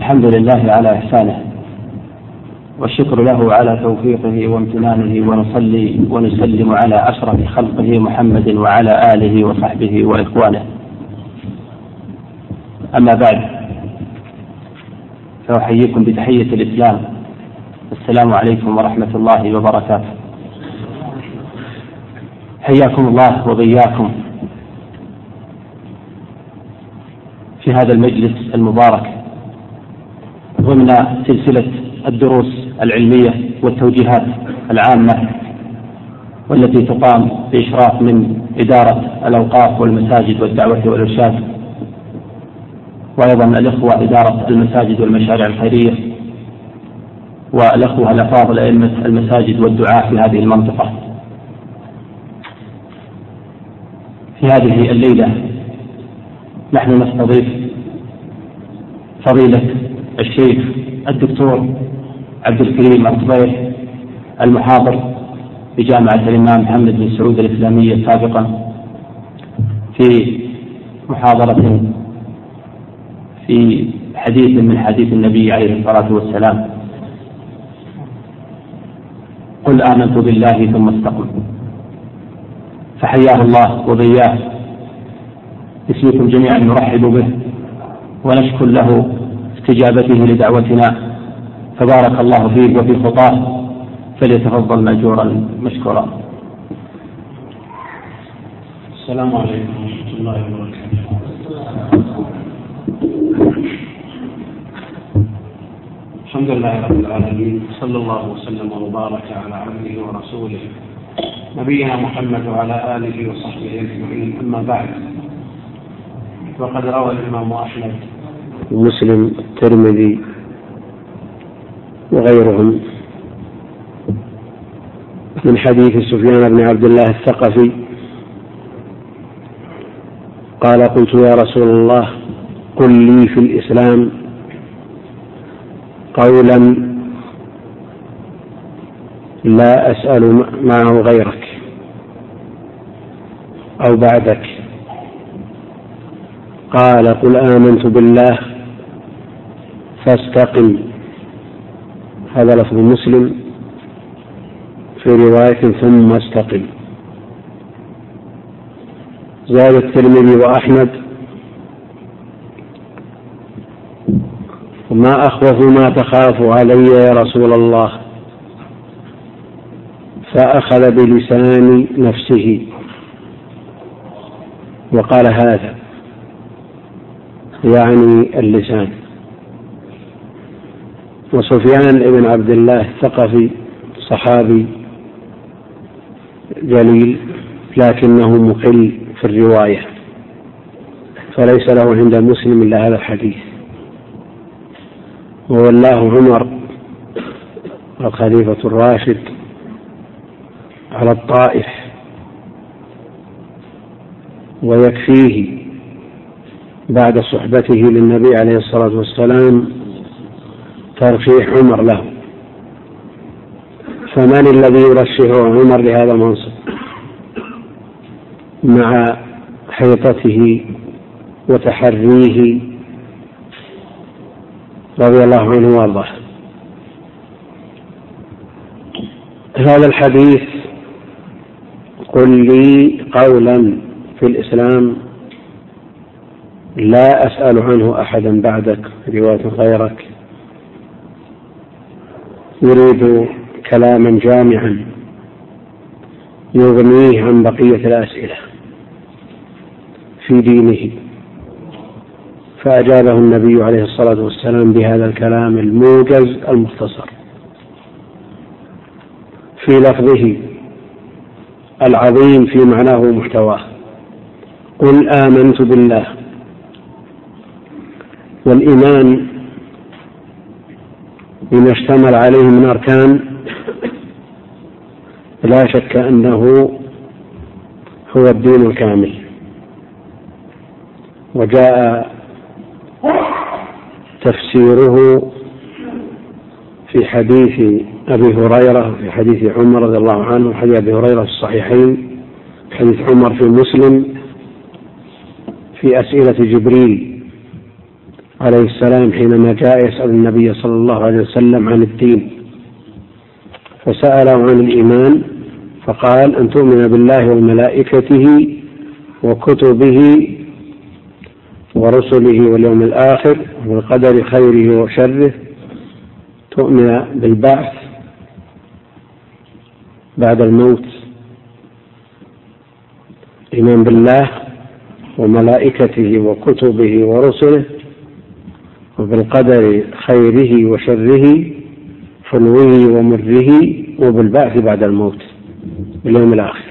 الحمد لله على إحسانه، والشكر له على توفيقه وامتنانه، ونصلي ونسلم على أشرف خلقه محمد وعلى آله وصحبه وإخوانه. أما بعد، فأحييكم بتحية الإسلام، السلام عليكم ورحمة الله وبركاته. حياكم الله وبياكم في هذا المجلس المبارك ضمن سلسلة الدروس العلمية والتوجيهات العامة والتي تقام بإشراف من إدارة الأوقاف والمساجد والدعوة والإرشاد، وأيضا الإخوة إدارة المساجد والمشاريع الخيرية، والأخوة الأفاضل أئمة المساجد والدعاة في هذه المنطقة. في هذه الليلة نحن نستضيف فضيلة الشيخ الدكتور عبد الكريم الصبيح، المحاضر بجامعة الإمام محمد بن سعود الإسلامية سابقا، في محاضرة في حديث من حديث النبي عليه الصلاة والسلام: قل آمنت بالله ثم استقم. فحياه الله وبياه، باسمكم جميعا نرحب به ونشكر له استجابته لدعوتنا، فبارك الله فيه وفي خطاه، فليتفضل مأجورا مشكورا. السلام عليكم ورحمة الله وبركاته. الحمد لله رب العالمين، صلى الله وسلم وبارك على عبده ورسوله نبينا محمد وعلى آله وصحبه أجمعين. أما بعد، وقد روى الإمام أحمد ومسلم الترمذي وغيرهم من حديث سفيان بن عبد الله الثقفي قال: قلت يا رسول الله قل لي في الإسلام قولا لا أسأل معه غيرك أو بعدك. قال: قل آمنت بالله فاستقم. هذا لفظ مسلم، في رواية ثم استقم. زاد الترمذي وأحمد: ما أخوف ما تخاف علي يا رسول الله، فأخذ بلسان نفسه وقال هذا، يعني اللسان. وسفيان بن عبد الله الثقفي صحابي جليل، لكنه مقل في الرواية، فليس له عند مسلم إلا هذا الحديث. وولاه عمر الخليفة الراشد على الطائف، ويكفيه بعد صحبته للنبي عليه الصلاة والسلام ترشيح عمر له. فمن الذي يرشح عمر لهذا المنصب مع حيطته وتحريه رضي الله عنه وارضاه؟ هذا الحديث: قل لي قولا في الإسلام لا أسأل عنه أحدا بعدك، رواية غيرك، يريد كلاما جامعا يغنيه عن بقية الأسئلة في دينه، فأجابه النبي عليه الصلاة والسلام بهذا الكلام الموجز المختصر في لفظه العظيم في معناه ومحتواه: قل آمنت بالله. والإيمان بما اشتمل عليه من أركان لا شك أنه هو الدين الكامل. وجاء تفسيره في حديث أبي هريرة، في حديث عمر رضي الله عنه، حديث أبي هريرة في الصحيحين، حديث عمر في مسلم، في أسئلة جبريل عليه السلام حينما جاء يسأل النبي صلى الله عليه وسلم عن الدين، فسأله عن الإيمان فقال: أن تؤمن بالله وملائكته وكتبه ورسله واليوم الآخر والقدر خيره وشره، تؤمن بالبعث بعد الموت، إيمان بالله وملائكته وكتبه ورسله وبالقدر خيره وشره حلوه ومره وبالبعث بعد الموت باليوم الآخر.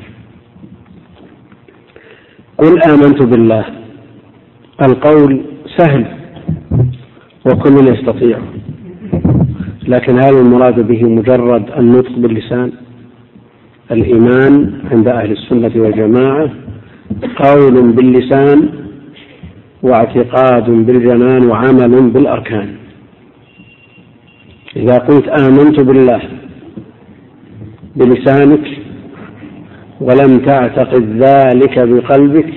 قل آمنت بالله، القول سهل وكل يستطيع، لكن هل المراد به مجرد النطق باللسان؟ الإيمان عند أهل السنة والجماعة قول باللسان واعتقاد بالجنان وعمل بالأركان. إذا قلت آمنت بالله بلسانك ولم تعتقد ذلك بقلبك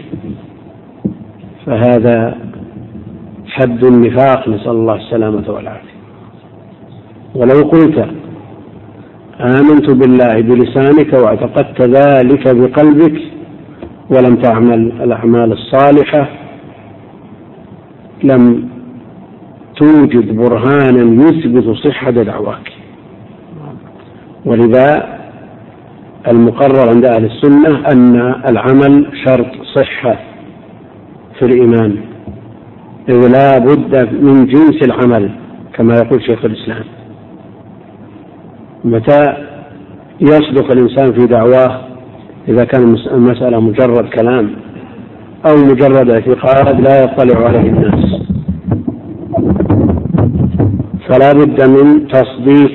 فهذا حد النفاق، نسأل الله السلامة والعافية. ولو قلت آمنت بالله بلسانك واعتقدت ذلك بقلبك ولم تعمل الأعمال الصالحة لم توجد برهانا يثبت صحة دعواك. ولذا المقرر عند أهل السنة أن العمل شرط صحة في الإيمان، إذ لا بد من جنس العمل كما يقول شيخ الإسلام. متى يصدق الإنسان في دعواه؟ إذا كان المسألة مجرد كلام أو مجرد اعتقاد لا يطلع عليه الناس، فلا بد من تصديق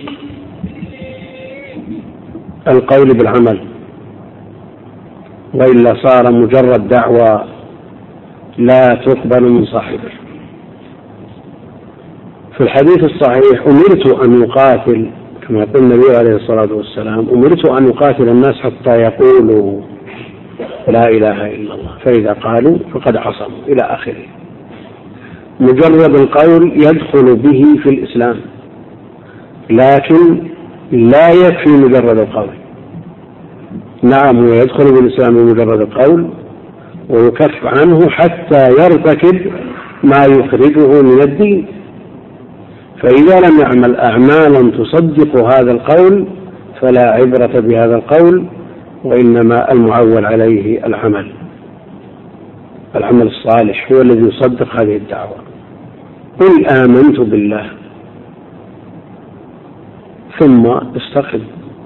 القول بالعمل، وإلا صار مجرد دعوة لا تقبل من صاحبه. في الحديث الصحيح: أمرت أن أقاتل، كما يقول النبي عليه الصلاة والسلام: أمرت أن أقاتل الناس حتى يقولوا لا إله إلا الله، فإذا قالوا فقد عصموا، إلى آخره. مجرد القول يدخل به في الإسلام، لكن لا يكفي مجرد القول. نعم، هو يدخل بالإسلام بمجرد القول ويكف عنه حتى يرتكب ما يخرجه من الدين، فإذا لم يعمل أعمالا تصدق هذا القول فلا عبرة بهذا القول، وإنما المعول عليه العمل الصالح هو الذي يصدق هذه الدعوة. قل آمنت بالله ثم استقم،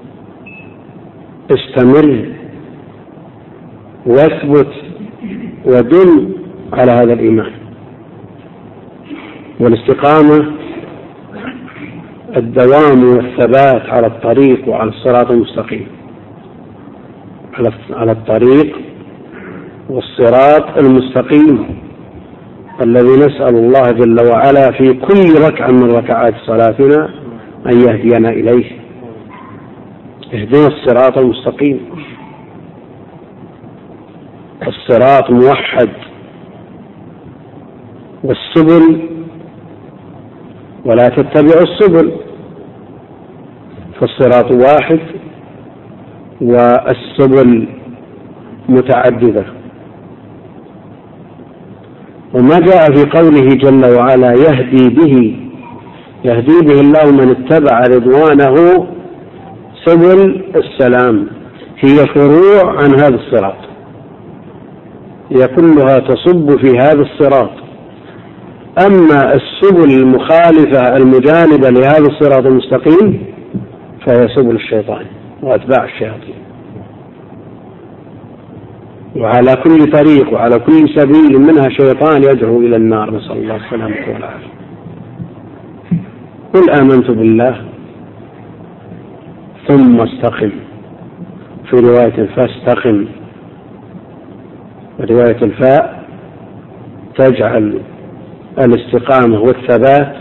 استمر واثبت ودل على هذا الإيمان. والاستقامة الدوام والثبات على الطريق وعلى الصراط المستقيم، على الطريق والصراط المستقيم الذي نسأل الله جل وعلا في كل ركعة من ركعات صلاتنا أن يهدينا إليه. اهدنا الصراط المستقيم، الصراط موحد، والسبل ولا تتبعوا السبل، فالصراط واحد والسبل متعددة. وما جاء في قوله جل وعلا يهدي به الله من اتبع رضوانه سبل السلام، هي فروع عن هذا الصراط، هي كلها تصب في هذا الصراط. أما السبل المخالفة المجانبة لهذا الصراط المستقيم فهي سبل الشيطان وأتباع الشياطين. وعلى كل طريق وعلى كل سبيل منها شيطان يدعو إلى النار، نسأل الله السلامة والعافية. قل آمنت بالله ثم استقم، في رواية فاستقم، رواية الفاء تجعل الاستقامة والثبات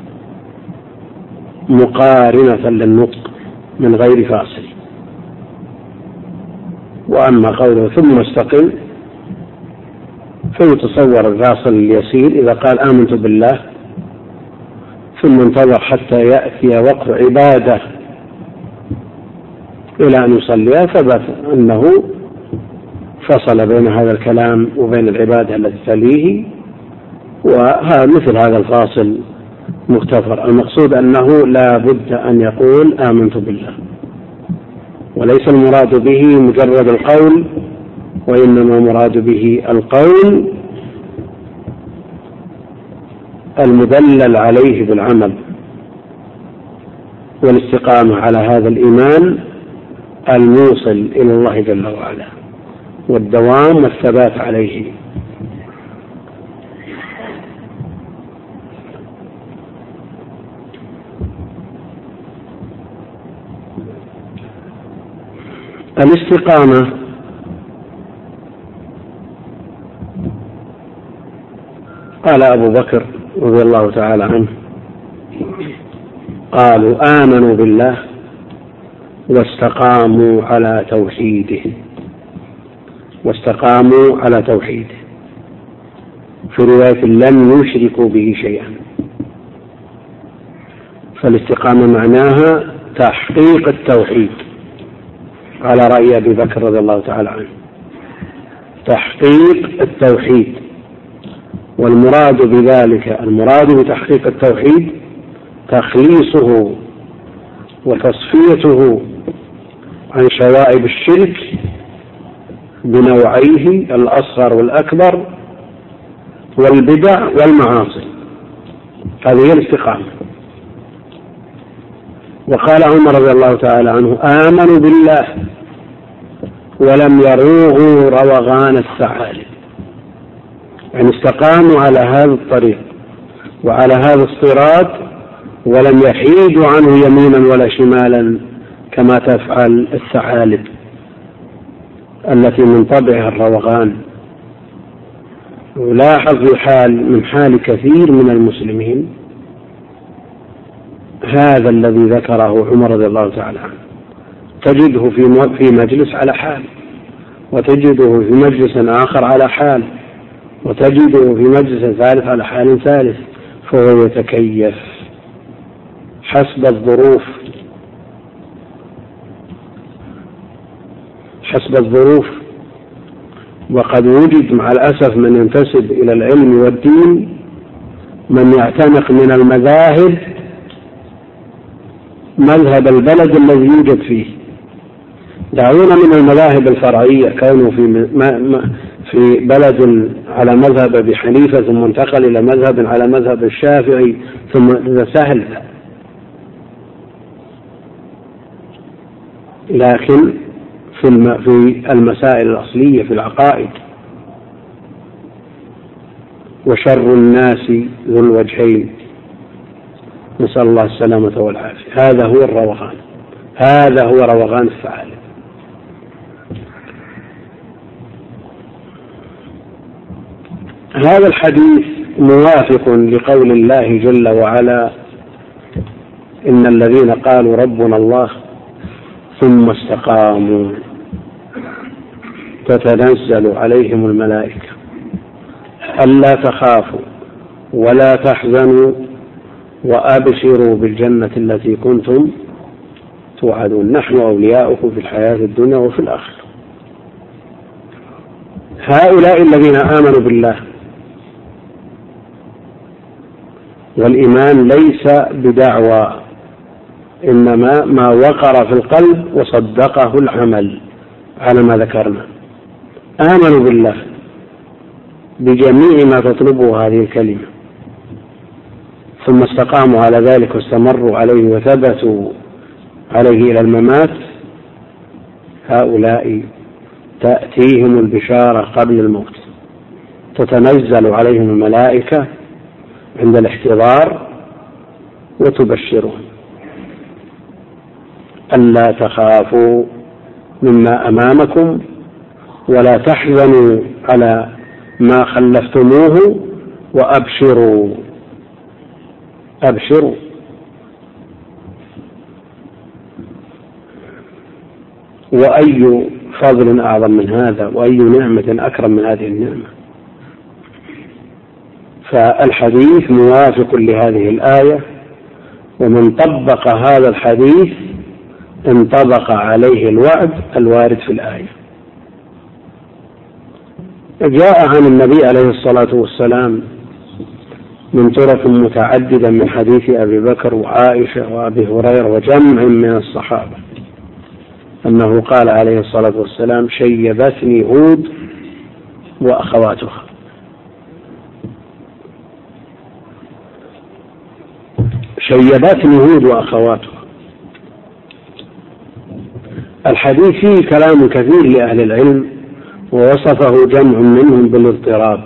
مقارنة للنطق من غير فاصل. وأما قوله ثم استقم فيتصور الفاصل اليسير إذا قال آمنت بالله ثم انتظر حتى يأتي وقت عبادة إلى أن يصليها، ثبت أنه فصل بين هذا الكلام وبين العبادة التي تليه، ومثل هذا الفاصل مغتفر. المقصود أنه لا بد أن يقول آمنت بالله، وليس المراد به مجرد القول، وإنما مراد به القول المدلل عليه بالعمل، والاستقامة على هذا الإيمان الموصل إلى الله جل وعلا، والدوام والثبات عليه. الاستقامة قال أبو بكر رضي الله تعالى عنه: قالوا آمنوا بالله واستقاموا على توحيده، واستقاموا على توحيده، في رواية لم يشركوا به شيئا. فالاستقامة معناها تحقيق التوحيد على رأي أبي بكر رضي الله تعالى عنه، تحقيق التوحيد. والمراد بذلك، المراد بتحقيق التوحيد تخليصه وتصفيته عن شوائب الشرك بنوعيه الأصغر والأكبر والبدع والمعاصي. هذه هي الاستقامة. وقال عمر رضي الله تعالى عنه: آمنوا بالله ولم يروغوا روغان الثعالب. يعني استقاموا على هذا الطريق وعلى هذا الصراط، ولم يحيدوا عنه يمينا ولا شمالا كما تفعل الثعالب التي من طبعها الروغان. ولاحظ من حال كثير من المسلمين هذا الذي ذكره عمر رضي الله تعالى عنه، تجده في مجلس على حال، وتجده في مجلس آخر على حال، وتجده في مجلس ثالث على حال ثالث، فهو يتكيف حسب الظروف، حسب الظروف. وقد وجد مع الأسف من ينتسب إلى العلم والدين من يعتنق من المذاهب مذهب البلد الذي يوجد فيه. دعونا من المذاهب الفرعية، كونه في بلد على مذهب أبي حنيفة ثم انتقل إلى مذهب على مذهب الشافعي ثم إذا سهل. لكن في المسائل الأصلية في العقائد، وشر الناس ذو الوجهين، نسأل الله السلامة والعافية. هذا هو الروغان، هذا هو روغان الثعالب. هذا الحديث موافق لقول الله جل وعلا: إن الذين قالوا ربنا الله ثم استقاموا تتنزل عليهم الملائكة ألا تخافوا ولا تحزنوا وأبشروا بالجنة التي كنتم توعدون، نحن أولياؤكم في الحياة الدنيا وفي الآخرة. هؤلاء الذين آمنوا بالله، والإيمان ليس بدعوى، إنما ما وقر في القلب وصدقه العمل على ما ذكرنا. آمنوا بالله بجميع ما تطلبه هذه الكلمة، ثم استقاموا على ذلك واستمروا عليه وثبتوا عليه إلى الممات. هؤلاء تأتيهم البشارة قبل الموت، تتنزل عليهم الملائكة عند الاحتضار وتبشرهم ألا تخافوا مما أمامكم ولا تحزنوا على ما خلفتموه وأبشروا. أبشروا. وأي فضل أعظم من هذا، وأي نعمة أكرم من هذه النعمة. فالحديث موافق لهذه الآية ومن طبق هذا الحديث انطبق عليه الوعد الوارد في الآية. جاء عن النبي عليه الصلاة والسلام من طرق متعددة من حديث أبي بكر وعائشة وأبي هريرة وجمع من الصحابة أنه قال عليه الصلاة والسلام: شيبتني هود وأخواتها. شيبتني هود وأخواتها. الحديث فيه كلام كثير لأهل العلم، ووصفه جمع منهم بالاضطراب،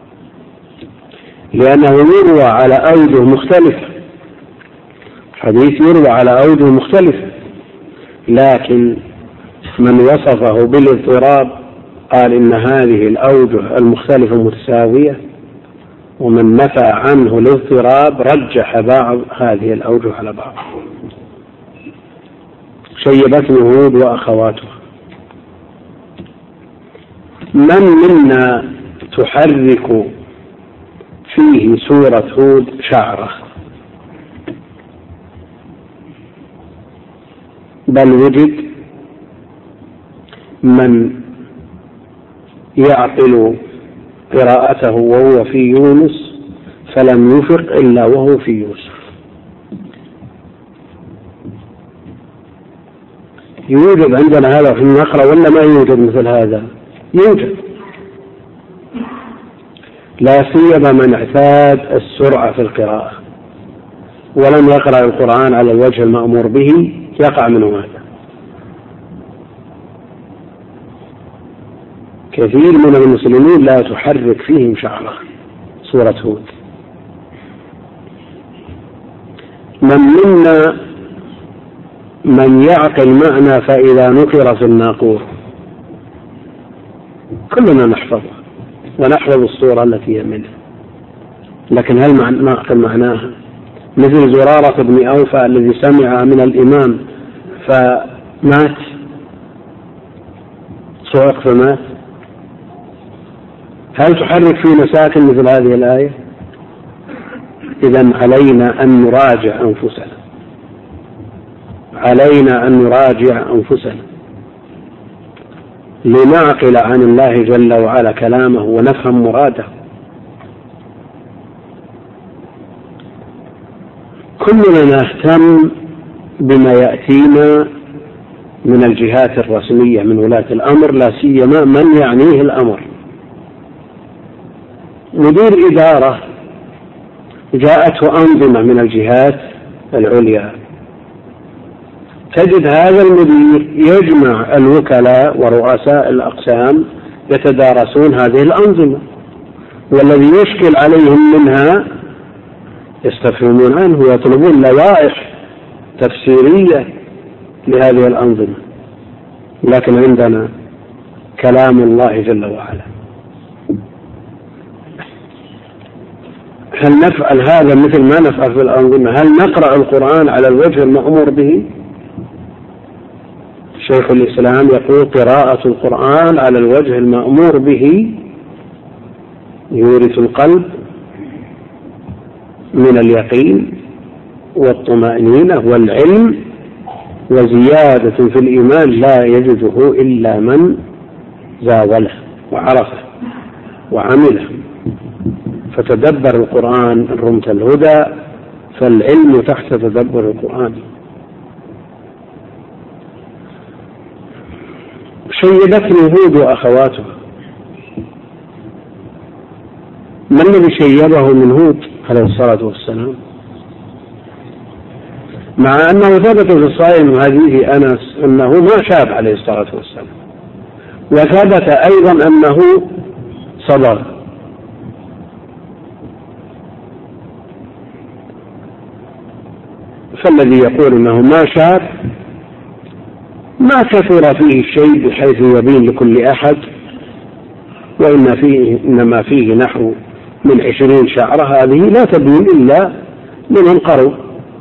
لأنه يروى على أوجه مختلفة. حديث يروى على أوجه مختلفة، لكن من وصفه بالاضطراب قال إن هذه الأوجه المختلفة متساوية، ومن نفى عنه الاضطراب رجح بعض هذه الأوجه على بعض. شيبتني هود وأخواتها. من منا تحرك فيه سورة هود شعره؟ بل وجد من يعقل قراءته وهو في يونس فلم يفق إلا وهو في يوسف. يوجد عندنا هذا في النقرة ولا ما يوجد مثل هذا؟ يوجد، لا سيما من اعتاد السرعة في القراءة ولم يقرأ القرآن على الوجه المأمور به يقع منه هذا. كثير من المسلمين لا تحرك فيهم شعره سورة هود. من منا من يعقل معنى فإذا نقر في الناقور؟ كلنا نحفظها ونحفظ الصورة التي هي منها، لكن هل نعقل معناها؟ مثل زرارة بن أوفى الذي سمع من الإمام فمات، صعق فمات. هل تحرك فينا ساكن مثل هذه الآية؟ إذن علينا أن نراجع أنفسنا، علينا أن نراجع أنفسنا لنعقل عن الله جل وعلا كلامه ونفهم مراده. كلنا نهتم بما يأتينا من الجهات الرسمية من ولاة الأمر، لا سيما من يعنيه الأمر. مدير إدارة جاءته أنظمة من الجهات العليا، تجد هذا المدير يجمع الوكلاء ورؤساء الأقسام يتدارسون هذه الأنظمة، والذي يشكل عليهم منها يستفهمون عنه ويطلبون لوائح تفسيرية لهذه الأنظمة. لكن عندنا كلام الله جل وعلا. هل نفعل هذا مثل ما نفعل في الأنظمة؟ هل نقرأ القرآن على الوجه المأمور به؟ شيخ الإسلام يقول: قراءة القرآن على الوجه المأمور به يورث القلب من اليقين والطمأنينة والعلم وزيادة في الإيمان لا يجده إلا من زاوله وعرفه وعمله. فتدبر القرآن رمت الهدى، فالعلم تحت تدبر القرآن. شيبتني هود وأخواتها. ما الذي شيبه من هود عليه الصلاة والسلام؟ مع أنه ثبت في الصحيح من حديث أنس أنه ما شاب عليه الصلاة والسلام، وثبت أيضا أنه صبر. فالذي يقول أنه ما شاب ما كثر فيه الشيء بحيث يبين لكل أحد، إنما فيه نحو من 20 شعرة، هذه لا تبين إلا لمن قروا،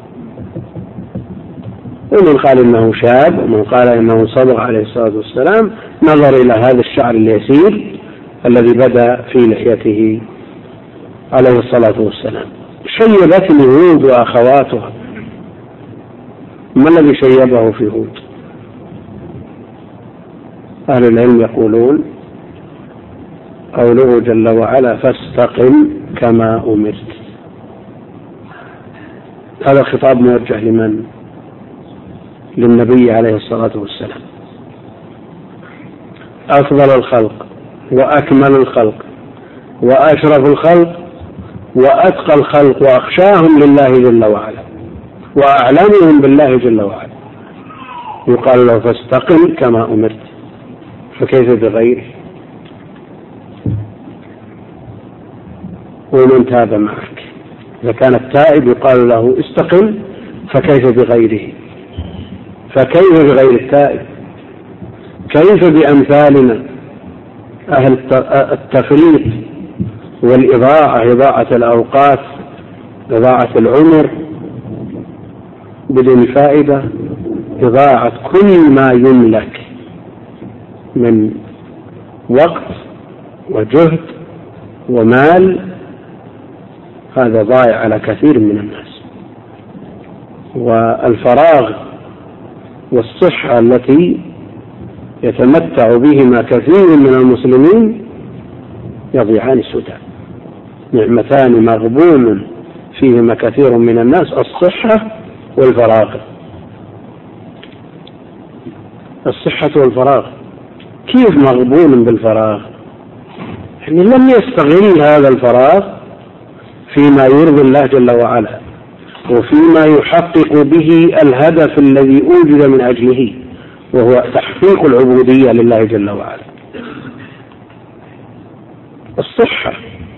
ومن قال إنه شاب ومن قال إنه صبغ عليه الصلاة والسلام نظر إلى هذا الشعر اليسير الذي بدأ في لحيته عليه الصلاة والسلام. شيبتني هود وأخواتها. ما الذي شيبه في هود؟ أهل العلم يقولون قوله جل وعلا فاستقم كما أمرت. هذا خطاب موجه لمن؟ للنبي عليه الصلاة والسلام، أفضل الخلق وأكمل الخلق وأشرف الخلق وأتقى الخلق وأخشاهم لله جل وعلا وأعلمهم بالله جل وعلا، يقال له فاستقم كما أمرت، فكيف بغيره؟ ومن تاب معك، إذا كان التائب يقال له استقم، فكيف بغيره؟ فكيف بغير التائب؟ كيف بأمثالنا أهل التفريط والإضاعة، إضاعة الأوقات، إضاعة العمر بدون فائدة، إضاعة كل ما يملك من وقت وجهد ومال، هذا ضائع على كثير من الناس. والفراغ والصحة التي يتمتع بهما كثير من المسلمين يضيعان سدى، نعمتان مغبون فيهما كثير من الناس، الصحة والفراغ. الصحة والفراغ، كيف مغبون بالفراغ؟ يعني لم يستغل هذا الفراغ فيما يرضي الله جل وعلا وفيما يحقق به الهدف الذي أوجد من أجله، وهو تحقيق العبودية لله جل وعلا. الصحة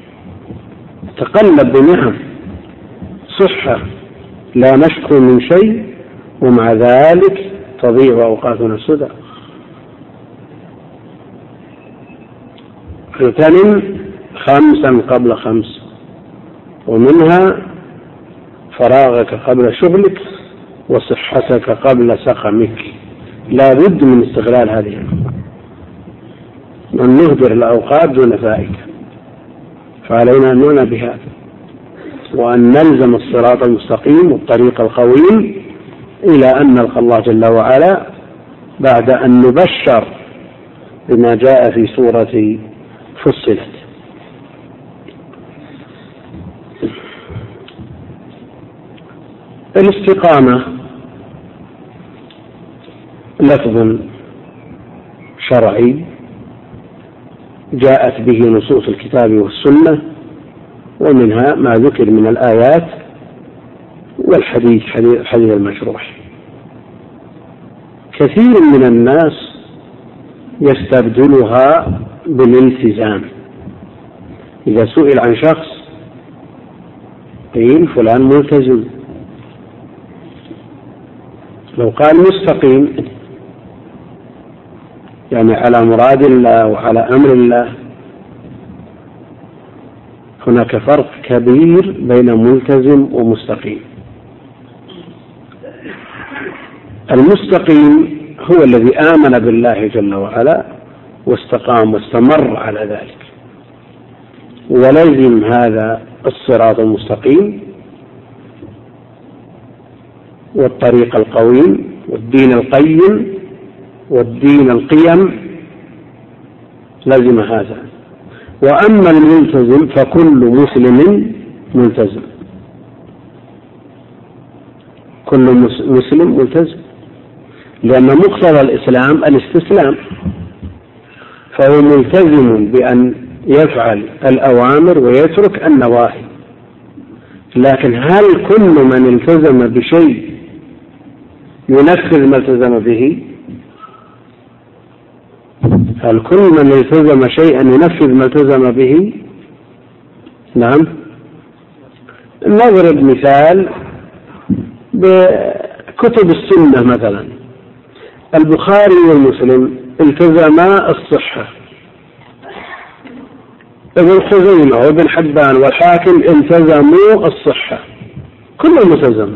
تقلب بنعم، صحة لا نشكو من شيء، ومع ذلك تضيع أوقاتنا السدى. اغتنم 5 قبل 5، ومنها فراغك قبل شغلك وصحتك قبل سقمك. لا بد من استغلال هذه، أن نهدر الأوقات دون فائدة، فعلينا أن نعنى بهذا، وأن نلزم الصراط المستقيم والطريق القويم إلى أن نلقى الله جل وعلا بعد أن نبشر بما جاء في سورة فصلت. الاستقامة لفظ شرعي جاءت به نصوص الكتاب والسنة، ومنها ما ذكر من الآيات والحديث، حديث المشروح. كثير من الناس يستبدلها بالالتزام. إذا سئل عن شخص قيل فلان ملتزم، لو قال مستقيم يعني على مراد الله وعلى أمر الله. هناك فرق كبير بين ملتزم ومستقيم. المستقيم هو الذي آمن بالله جل وعلا واستقام واستمر على ذلك ولزم هذا الصراط المستقيم والطريق القويم والدين القيم والدين القيم، لزم هذا. وأما الملتزم فكل مسلم ملتزم، كل مسلم ملتزم، لأن مقتضى الإسلام الاستسلام، فهو ملتزم بأن يفعل الأوامر ويترك النواهي. لكن هل كل من التزم بشيء ينفذ ما التزم به؟ هل كل من التزم شيئا ينفذ ما التزم به؟ نعم. نضرب مثال بكتب السنة مثلا، البخاري ومسلم التزما الصحة، ابن خزيمة وابن حبان والحاكم التزموا الصحة، كلهم ملتزم.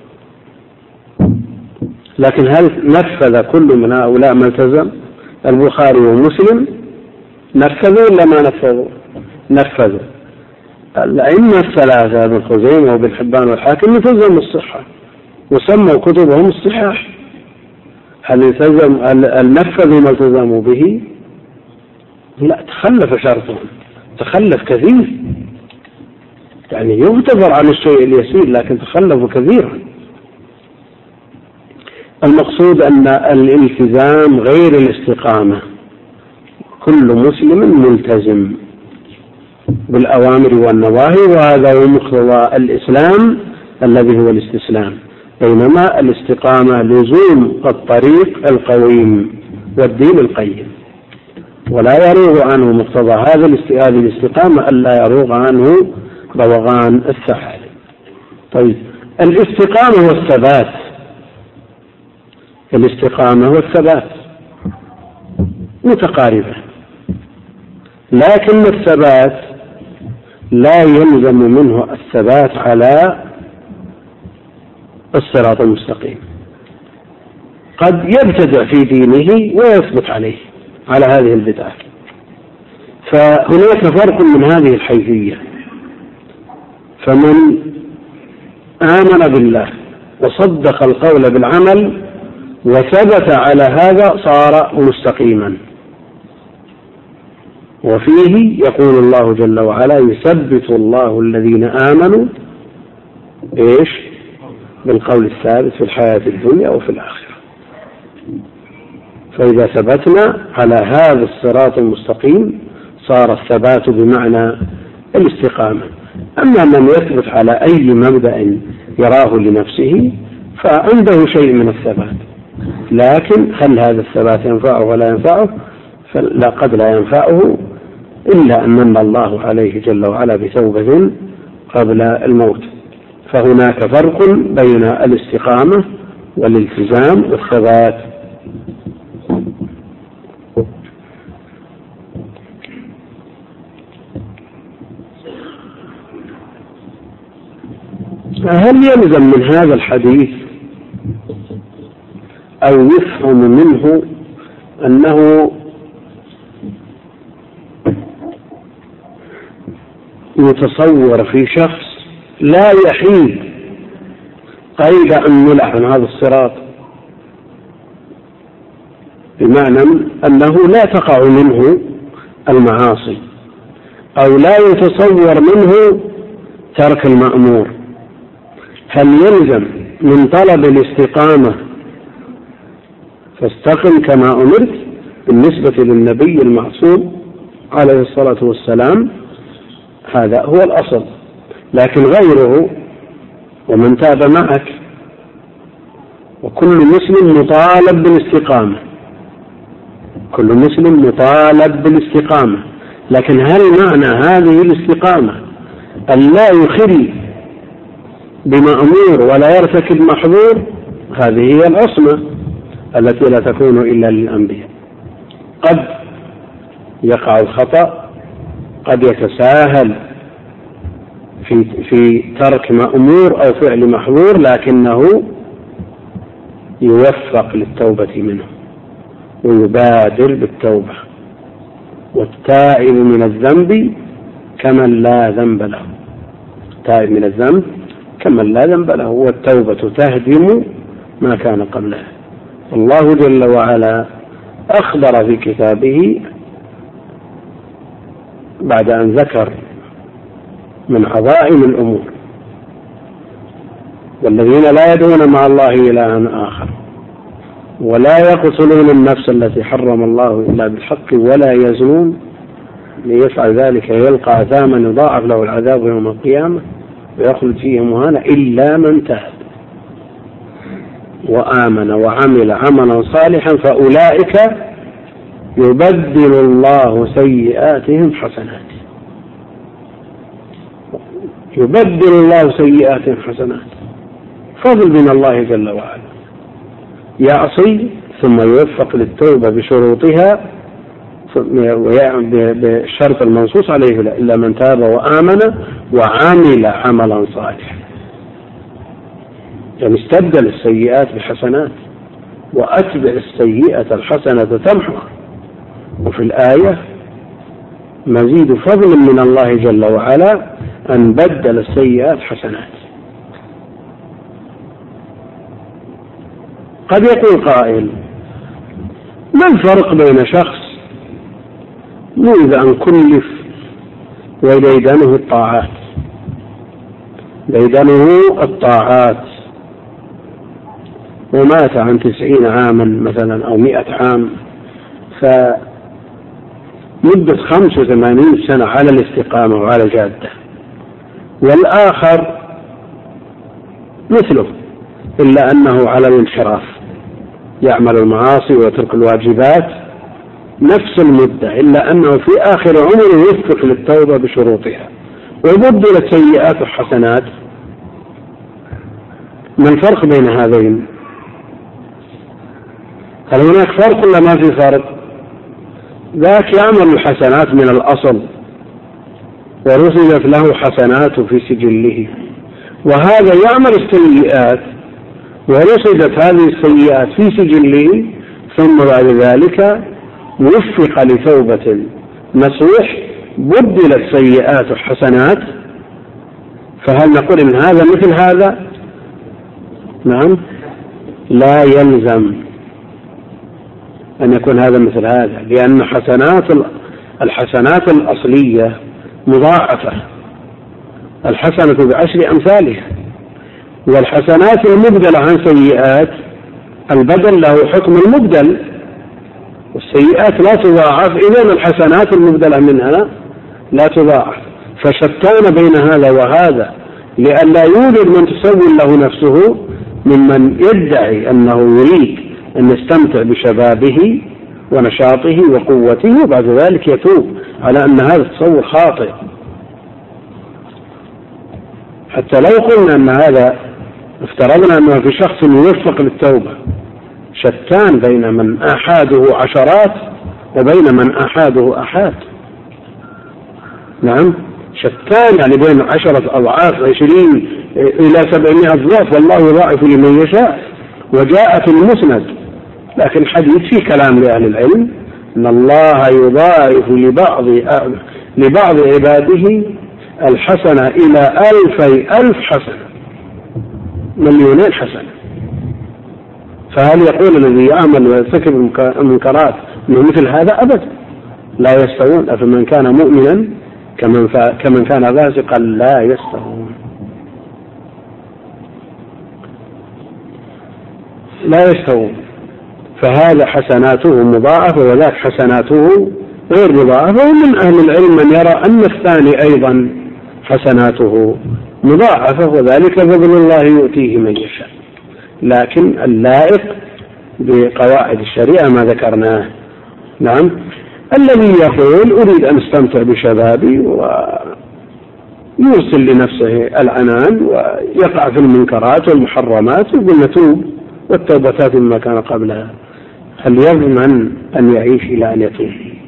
لكن هل نفذ كل من هؤلاء ما التزم؟ البخاري ومسلم نفذوا ولا ما نفذوا؟ نفذوا. الأئمة الثلاثة ابن خزيمة وابن حبان والحاكم التزموا الصحة وسموا كتبهم الصحاح. هل نفذوا ما التزموا به؟ لا، تخلف شرطهم، تخلف كثير، يعني يغتفر عن الشيء اليسير لكن تخلفوا كثيرا. المقصود أن الالتزام غير الاستقامة. كل مسلم ملتزم بالأوامر والنواهي، وهذا هو مقتضى الإسلام الذي هو الاستسلام، بينما الاستقامة لزوم الطريق القويم والدين القيم، ولا يروغ عنه مقتضى هذه الاستقامة ألا يروغ عنه روغان الثعالب. طيب، الاستقامة والثبات. الاستقامة والثبات متقاربة، لكن الثبات لا يلزم منه الثبات على الصراط المستقيم. قد يبتدع في دينه ويثبت عليه على هذه البدعة، فهناك فرق من هذه الحيثية. فمن آمن بالله وصدق القول بالعمل وثبت على هذا صار مستقيما. وفيه يقول الله جل وعلا: يثبت الله الذين آمنوا بالقول الثابت في الحياة الدنيا وفي الآخرة. فإذا ثبتنا على هذا الصراط المستقيم صار الثبات بمعنى الاستقامة. أما من يثبت على أي مبدأ يراه لنفسه فعنده شيء من الثبات، لكن هل هذا الثبات ينفعه ولا ينفعه؟ فلا، قد لا ينفعه إلا أن من الله عليه جل وعلا بتوبة قبل الموت. فهناك فرق بين الاستقامة والالتزام والثبات. هل يلزم من هذا الحديث أو يفهم منه أنه يتصور في شخص لا يحيد قيد أنملة عن هذا الصراط، بمعنى أنه لا تقع منه المعاصي أو لا يتصور منه ترك المأمور؟ هل يلزم من طلب الاستقامة فاستقم كما أمرت بالنسبة للنبي المعصوم عليه الصلاة والسلام؟ هذا هو الأصل. لكن غيره ومن تاب معك، وكل مسلم مطالب بالاستقامة، كل مسلم مطالب بالاستقامة، لكن هل معنى هذه الاستقامة أن لا يخل بمأمور ولا يرتكب محظور؟ هذه هي العصمة التي لا تكون إلا للأنبياء. قد يقع الخطأ، قد يتساهل في ترك مأمور أو فعل محظور، لكنه يوفق للتوبة منه ويبادر بالتوبة. والتائب من الذنب كمن لا ذنب له، التائب من الذنب كمن لا ذنب له، والتوبة تهدم ما كان قبلها. الله جل وعلا أخبر في كتابه بعد أن ذكر من عظائم الأمور: والذين لا يدعون مع الله إلها آخر ولا يقتلون النفس التي حرم الله إلا بالحق ولا يزنون، ليفعل ذلك يلقى عذابا يضاعف له العذاب يوم القيامة ويخلد فيه مهانا إلا من تاب وآمن وعمل عملا صالحا فأولئك يبدل الله سيئاتهم حسنات. يبدل الله سيئاتهم حسنات، فضل من الله جل وعلا. يعصي ثم يوفق للتوبة بشروطها بالشرط المنصوص عليه: إلا من تاب وآمن وعمل عملا صالحا. يعني استبدل السيئات بحسنات، وأتبع السيئة الحسنة تمحها. وفي الآية مزيد فضل من الله جل وعلا أن بدل السيئات حسنات. قد يقول قائل: ما الفرق بين شخص منذ أن كلف وديدنه الطاعات، ومات عن 90 عاما مثلا أو 100 عام، فمدة 85 سنة على الاستقامة وعلى الجادة، والآخر مثله إلا أنه على الانحراف، يعمل المعاصي ويترك الواجبات نفس المدة، إلا أنه في آخر عمره يوفق للتوبة بشروطها ويبدلت سيئات حسنات. ما الفرق بين هذين؟ هل هناك فرق ولا ما في فرق؟ ذاك يعمل الحسنات من الأصل ورصدت له حسنات في سجله، وهذا يعمل السيئات ورصدت هذه السيئات في سجله، ثم بعد ذلك وفق لتوبة نصوح بدلت سيئات حسنات. فهل نقول إن هذا مثل هذا؟ نعم، لا يلزم أن يكون هذا مثل هذا، لأن الحسنات الأصلية مضاعفة، الحسنة ب10 أمثالها، والحسنات المبدلة عن سيئات البدل له حكم المبدل، والسيئات لا تضاعف، إذن الحسنات المبدلة منها لا تضاعف. فشتان بين هذا وهذا، لئلا يوجد من تسول له نفسه ممن يدعي أنه يريد أن يستمتع بشبابه ونشاطه وقوته وبعد ذلك يتوب، على أن هذا التصور خاطئ. حتى لو قلنا أن هذا، افترضنا أنه في شخص يوفق للتوبة، شتان بين من أحاده عشرات وبين من أحاده أحاد. نعم، شتان، يعني بين 10 أضعاف، 20 إلى 700 أضعاف، والله يضاعف لمن يشاء. وجاء في المسند، لكن حديث فيه كلام لأهل العلم، أن الله يضاعف لبعض عباده الحسنة إلى 2000 حسنة، 2,000,000 حسنة. فهل يقول الذي يعمل ويرتكب المنكرات أنه مثل هذا؟ أبدا، لا يستوون. أفمن كان مؤمنا كمن كان فاسقا لا يستوون، لا يستوون. فهذا حسناته مضاعفة وذاك حسناته غير مضاعفة. ومن أهل العلم من يرى أن الثاني أيضا حسناته مضاعفة، وذلك فضل الله يؤتيه من يشاء، لكن اللائق بقواعد الشريعة ما ذكرناه. نعم، الذي يقول أريد أن استمتع بشبابي ويرسل لنفسه العنان ويقع في المنكرات والمحرمات، يقول نتوب والتوبتات مما كان قبلها، هل يضمن أن يعيش إلى أن يتوب؟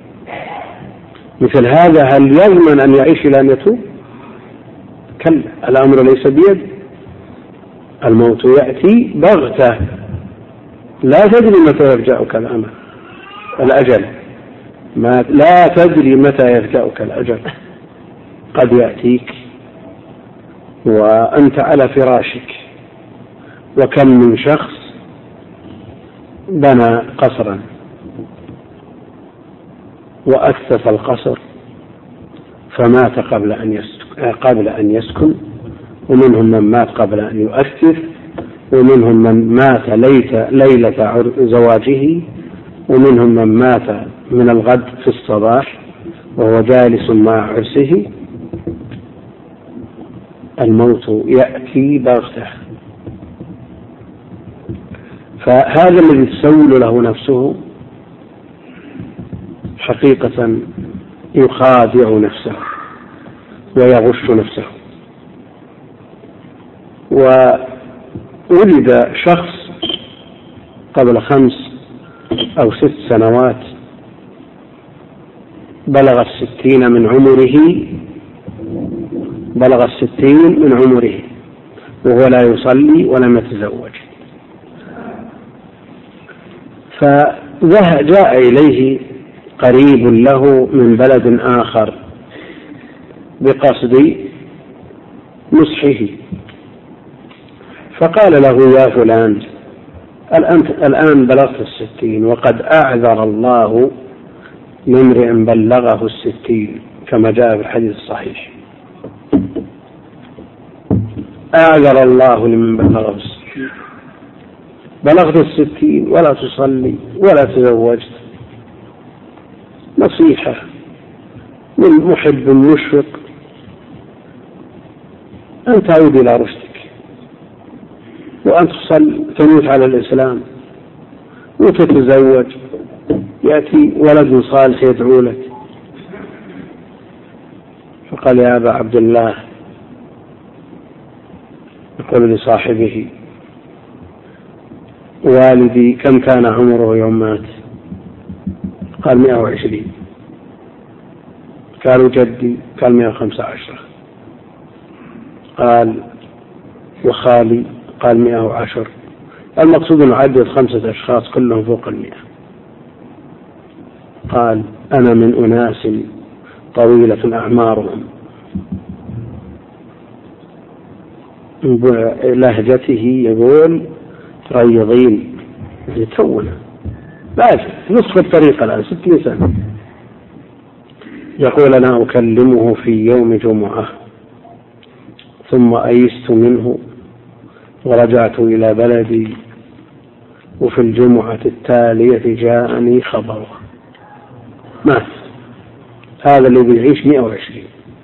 مثل هذا هل يضمن أن يعيش إلى أن يتوب؟ كلا، الأمر ليس بيد. الموت يأتي بغتة، لا تدري متى يرجعك الأجل، لا تدري متى يرجعك الأجل. قد يأتيك وأنت على فراشك. وكم من شخص بنى قصرا وأسس القصر فمات قبل أن يسكن، ومنهم من مات قبل أن يؤسس، ومنهم من مات ليلة زواجه، ومنهم من مات من الغد في الصباح وهو جالس مع عرسه. الموت يأتي بغتة. فهذا الذي تسول له نفسه حقيقة يخادع نفسه ويغش نفسه. وولد شخص قبل 5 أو 6 سنوات بلغ 60 من عمره وهو لا يصلي ولم يتزوج، فجاء إليه قريب له من بلد آخر بقصد نصحه، فقال له: يا فلان، الآن بلغت 60 وقد أعذر الله لامرئ بلغه 60 كما جاء في الحديث الصحيح. أعذر الله لمن بلغه 60. بلغت 60 ولا تصلي ولا تزوجت، نصيحة من محب مشفق أن تعود إلى رشدك وأن تموت على الإسلام وتتزوج، يأتي ولد صالح يدعو لك. فقال يا أبا عبد الله، يقول لصاحبه والدي كم كان عمره يوم مات؟ قال 120. قالوا جدي؟ قال 115. قال وخالي؟ قال 110. المقصود أن عدد 5 أشخاص كلهم فوق 100. قال أنا من أناس طويلة أعمارهم، لهجته يقول ريضين، يتونه بعد نصف الطريق الآن 60 سنة. يقول أنا أكلمه في يوم جمعة ثم أيست منه ورجعت إلى بلدي، وفي الجمعة التالية جاءني خبر مات. هذا اللي بيعيش 120.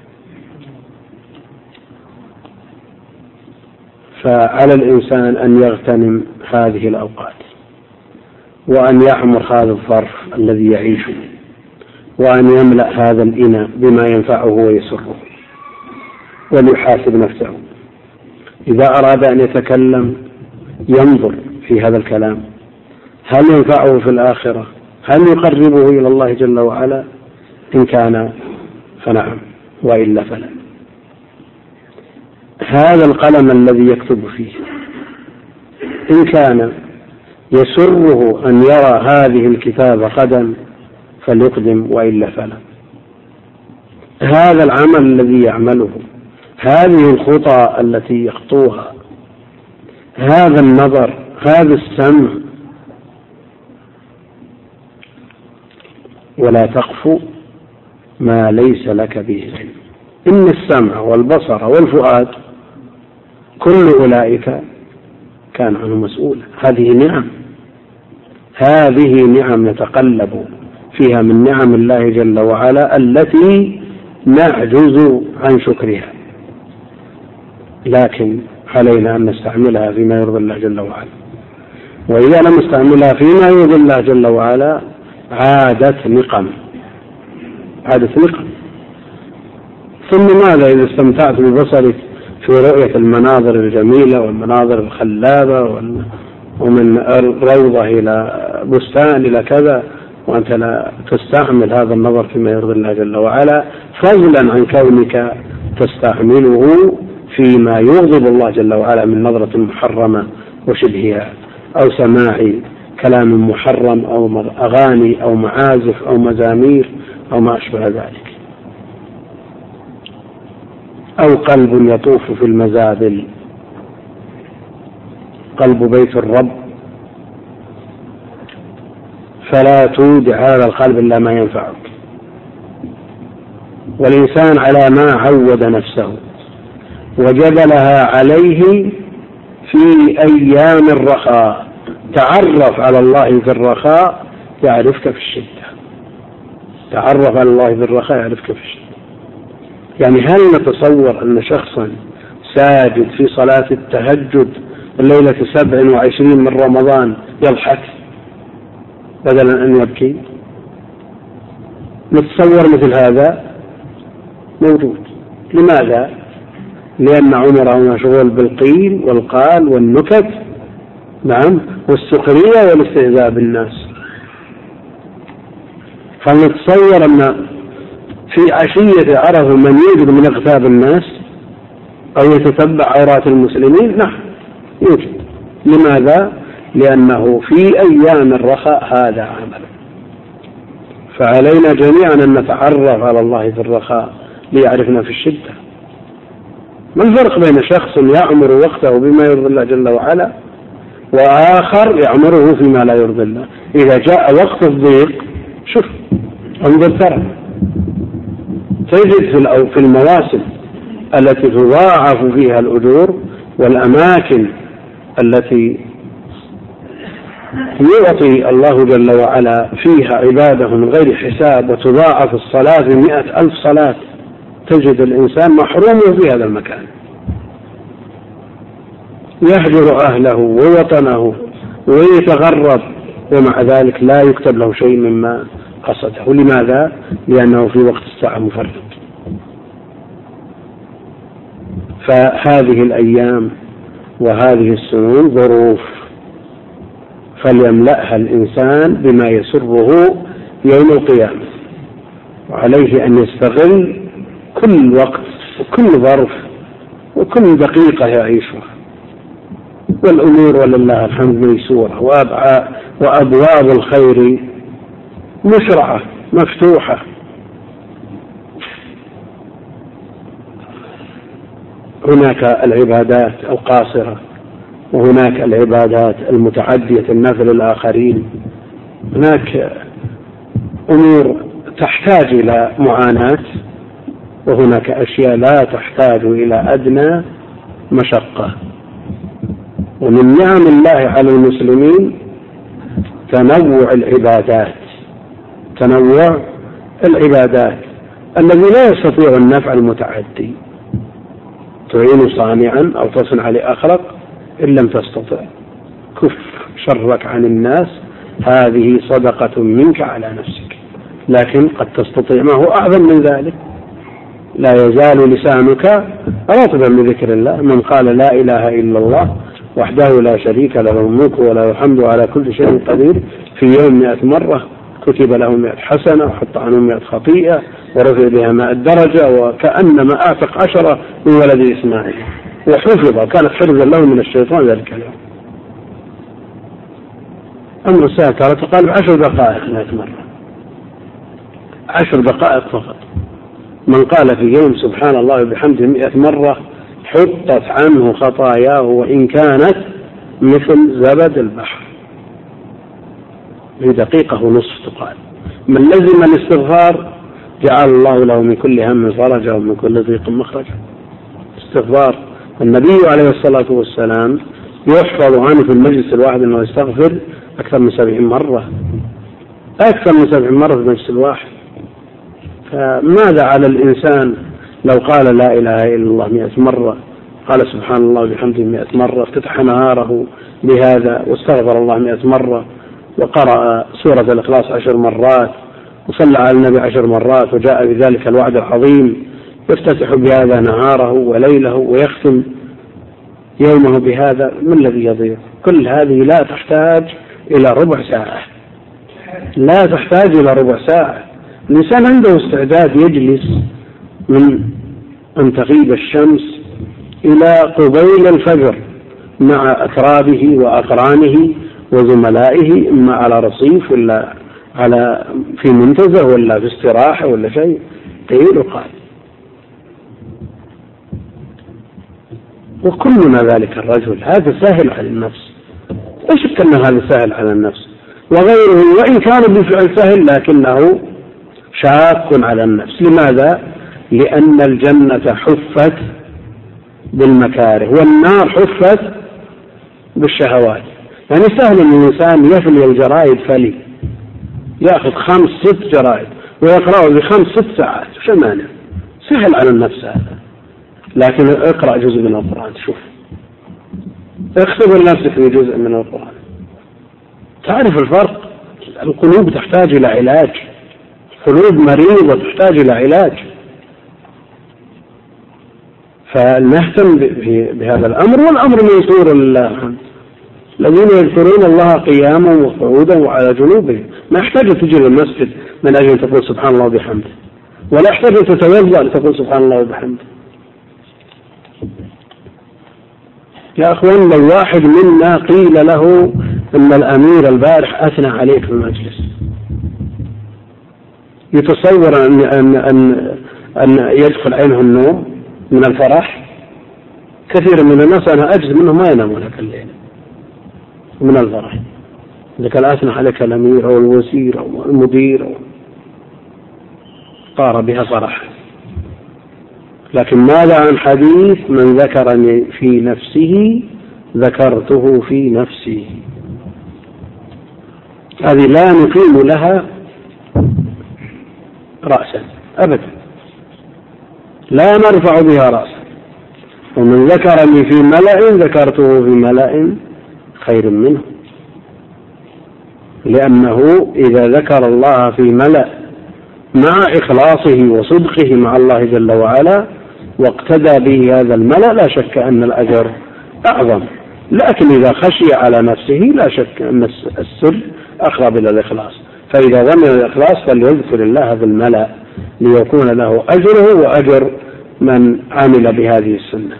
فعلى الإنسان أن يغتنم هذه الأوقات وأن يعمر هذا الظرف الذي يعيشه، وأن يملأ هذا الإناء بما ينفعه ويسره، وليحاسب نفسه. إذا أراد أن يتكلم ينظر في هذا الكلام هل ينفعه في الآخرة، هل يقربه إلى الله جل وعلا. إن كان فنعم، وإلا فلا. هذا القلم الذي يكتب فيه إن كان يسره أن يرى هذه الكتابة غدا فليقدم، وإلا فلا. هذا العمل الذي يعمله، هذه الخطى التي يخطوها، هذا النظر، هذا السمع. ولا تقف ما ليس لك به علم. إن السمع والبصر والفؤاد كل أولئك كان عنه مسؤولا. هذه نعم نتقلب فيها من نعم الله جل وعلا التي نعجز عن شكرها، لكن علينا أن نستعملها فيما يرضي الله جل وعلا. وإذا لم نستعملها فيما يرضي الله جل وعلا عادت نقم. ثم ماذا إذا استمتعت ببصرك في رؤية المناظر الجميلة والمناظر الخلابة ومن روضة إلى بستان إلى كذا، وأنت لا تستعمل هذا النظر فيما يرضي الله جل وعلا، فضلا عن كونك تستعمله فيما يغضب الله جل وعلا من نظرة محرمة وشبهها، أو سماع كلام محرم، أو أغاني، أو معازف، أو مزامير، أو ما أشبه ذلك، أو قلب يطوف في المزابل. قلب بيت الرب، فلا تودع هذا القلب إلا ما ينفعك. والإنسان على ما عود نفسه وجبلها عليه في أيام الرخاء. تعرف على الله في الرخاء يعرفك في الشدة. تعرف على الله في الرخاء يعرفك في الشدة. يعني هل نتصور أن شخصا ساجد في صلاة التهجد الليلة 27 من رمضان يضحك بدلا أن يبكي؟ نتصور مثل هذا موجود. لماذا؟ لأن عمره مشغول بالقيل والقال والنكت، نعم، والسخرية والاستهزاء بالناس. فنتصور أن في عشية عرفه من يوجد من اغتاب الناس أو يتتبع عورات المسلمين. نعم يوجد. لماذا؟ لأنه في أيام الرخاء هذا عمل. فعلينا جميعا أن نتعرف على الله في الرخاء ليعرفنا في الشدة. ما الفرق بين شخص يعمر وقته بما يرضي الله جل وعلا وآخر يعمره فيما لا يرضي الله. إذا جاء وقت الضيق شوف انظر ترى تجد في المواسم التي تضاعف فيها الأجور والأماكن التي يعطي الله جل وعلا فيها عباده من غير حساب وتضاعف الصلاة ب100,000 صلاة، تجد الإنسان محروم في هذا المكان يهجر أهله ووطنه ويتغرب، ومع ذلك لا يكتب له شيء مما قصده. لماذا؟ لأنه في وقت الساعة مفرط. فهذه الأيام وهذه السنون ظروف، فليملأها الإنسان بما يسره يوم القيامة، وعليه أن يستغل كل وقت وكل ظرف وكل دقيقة يعيشها، والأمور ولله الحمد ميسورة، وأبواب الخير مشرعة مفتوحة. هناك العبادات القاصرة وهناك العبادات المتعدية النفع للآخرين، هناك أمور تحتاج إلى معاناة وهناك أشياء لا تحتاج إلى أدنى مشقة. ومن نعم الله على المسلمين تنوع العبادات الذي لا يستطيع النفع المتعدي. تعين صانعا أو تصنع لأخرق إن لم تستطع كف شرك عن الناس، هذه صدقة منك على نفسك. لكن قد تستطيع ما هو أعظم من ذلك. لا يزال لسانك رطبا بذكر الله. من قال لا إله إلا الله وحده لا شريك له الملك وله الحمد على كل شيء قدير في يوم 100 مرة كتب له 100 حسنة وحط عنه 100 خطيئة ورفع بها 100 درجة، وكأنما أعتق 10 من ولد إسماعيل، وحفظ كانت حفظا له من الشيطان ذلك اليوم. أمر الساعة تقال 10 دقائق 100 مرة، 10 دقائق فقط. من قال في يوم سبحان الله وبحمده 100 مرة حطت عنه خطاياه وإن كانت مثل زبد البحر. في دقيقة ونصف تقال. من لزم الاستغفار جعل الله له من كل هم فرجا ومن كل ضيق مخرجا. استغفار النبي عليه الصلاة والسلام يحفظ عنه في المجلس الواحد أنه يستغفر أكثر من 70 مرة، أكثر من 70 مرة في المجلس الواحد. فماذا على الإنسان لو قال لا إله إلا الله 100 مرة، قال سبحان الله وبحمده 100 مرة، افتتح نهاره بهذا واستغفر الله 100 مرة، وقرأ سورة الإخلاص 10 مرات، وصلى على النبي 10 مرات، وجاء بذلك الوعد العظيم، يفتتح بهذا نهاره وليله ويختم يومه بهذا. ما الذي يضيع؟ كل هذه لا تحتاج إلى ربع ساعة، لا تحتاج إلى ربع ساعة. الإنسان عنده استعداد يجلس من أن تغيب الشمس إلى قبيل الفجر مع أترابه وأقرانه وزملائه، إما على رصيف ولا في منتزه ولا في استراحة ولا شيء، قيل وقال. وكلنا ذلك الرجل، هذا سهل على النفس، لا شك أن هذا سهل على النفس، وغيره وإن كان بالفعل سهل لكنه شاق على النفس. لماذا؟ لأن الجنة حفت بالمكاره والنار حفت بالشهوات. يعني سهل أن الإنسان يفلي الجرائد فلي، يأخذ 5-6 جرائد ويقرأه ب5-6 ساعات، شو مانع؟ سهل على النفس هذا. لكن اقرأ جزء من القرآن، شوف، اختبر نفسك في جزء من القرآن، تعرف الفرق. القلوب تحتاج إلى علاج، قلوب مريضة تحتاج إلى علاج. فلنهتم بهذا الأمر، والأمر ميسور لله. الذين يذكرون الله قياما وقعودا وعلى جنوبهم، ما يحتاج تجي للمسجد من أجل تقول سبحان الله وبحمده، ولا يحتاج تتوضأ لتقول سبحان الله وبحمده. يا أخوان، لو واحد منا قيل له أن الأمير البارح أثنى عليك في المجلس، يتصور أن يدخل عينه النوم من الفرح. كثير من الناس أنا أجد منهم ما ينامون هذا الليل، من الفرح. إذا كان أثنى عليك الأمير أو الوزير أو المدير طار بها فرح. لكن ماذا عن حديث من ذكرني في نفسه ذكرته في نفسي؟ هذه لا نقيم لها رأسا أبدا، لا نرفع بها رأسا. ومن ذكرني في ملأ ذكرته في ملأ خير منه، لأنه إذا ذكر الله في ملأ مع إخلاصه وصدقه مع الله جل وعلا واقتدى به هذا الملأ لا شك أن الأجر أعظم. لكن إذا خشي على نفسه لا شك أن السر أقرب إلى الإخلاص، فإذا ظن الإخلاص فليذكر الله في الملأ ليكون له أجره وأجر من عمل بهذه السنة.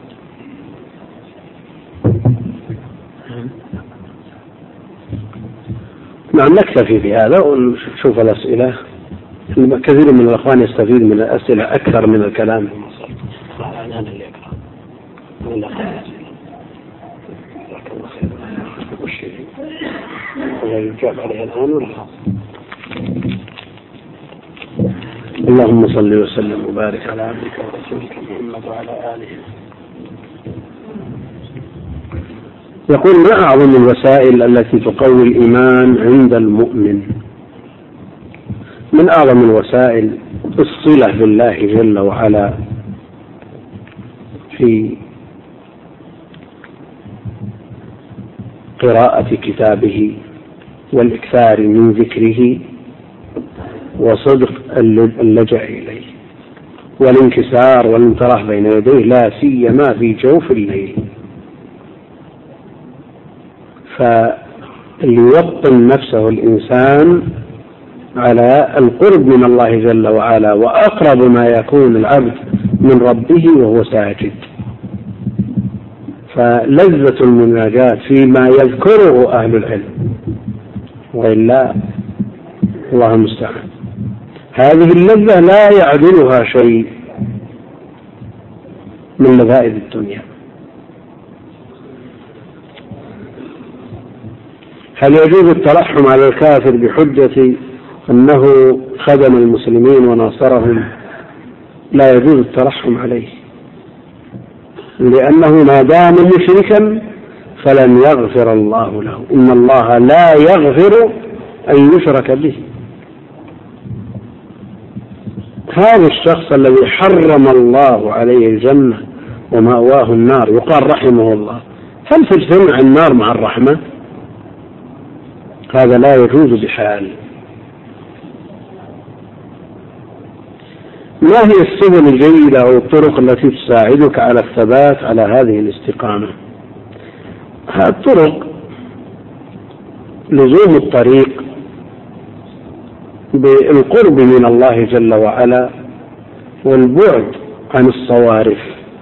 نعم، نكتفي بهذا ونشوف الأسئلة. كثير من الأخوان يستفيد من الأسئلة أكثر من الكلام. أنا اللي أقرأ يجاب عليها الآن ولا اللهم صل وسلم وبارك على عبدك ورسولك محمد وعلى آله. يقول: ما أعظم الوسائل التي تقوي الإيمان عند المؤمن؟ من أعظم الوسائل الصلة بالله جل وعلا في قراءة كتابه والإكثار من ذكره وصدق اللجأ إليه والانكسار والانطراح بين يديه، لا سيما في جوف الليل. فليوطن نفسه الإنسان على القرب من الله جل وعلا، وأقرب ما يكون العبد من ربه وهو ساجد. فلذة المناجاة فيما يذكره أهل العلم، وإلا الله المستعان. هذه اللذة لا يعدلها شيء من لذائذ الدنيا. هل يجوز الترحم على الكافر بحجة أنه خدم المسلمين وناصرهم؟ لا يجوز الترحم عليه، لأنه ما دام مشركا فلن يغفر الله له. إن الله لا يغفر أن يشرك به. هذا الشخص الذي حرم الله عليه الجنة ومأواه النار يقال رحمه الله، هل تجتمع النار مع الرحمة؟ هذا لا يجوز بحال. ما هي السبل الجيدة أو الطرق التي تساعدك على الثبات على هذه الاستقامة؟ الطرق لزوم الطريق بالقرب من الله جل وعلا والبعد عن الصوارف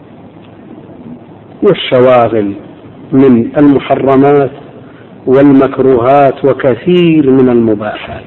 والشواغل من المحرمات والمكروهات وكثير من المباحات،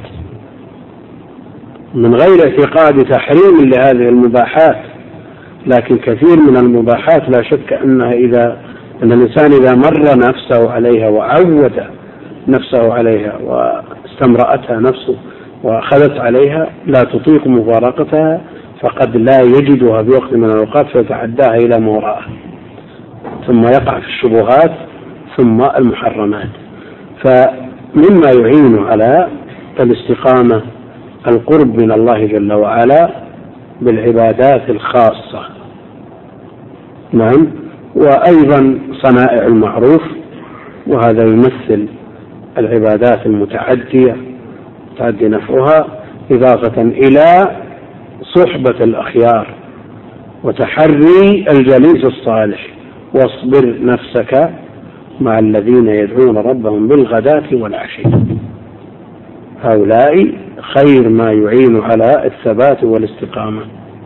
من غير اعتقاد تحريم لهذه المباحات، لكن كثير من المباحات لا شك أن الإنسان إذا مر نفسه عليها وعود نفسه عليها واستمرأتها نفسه وأخذت عليها لا تطيق مفارقتها، فقد لا يجدها بوقت من الأوقات فيتعداها إلى ما وراءها، ثم يقع في الشبهات ثم المحرمات. فمما يعين على الاستقامة القرب من الله جل وعلا بالعبادات الخاصة، نعم، وأيضا صنائع المعروف، وهذا يمثل العبادات المتعدية تعدي نفعها، إضافة إلى صحبة الأخيار وتحري الجليس الصالح. واصبر نفسك مع الذين يدعون ربهم بالغداة والعشي، هؤلاء خير ما يعين على الثبات والاستقامة.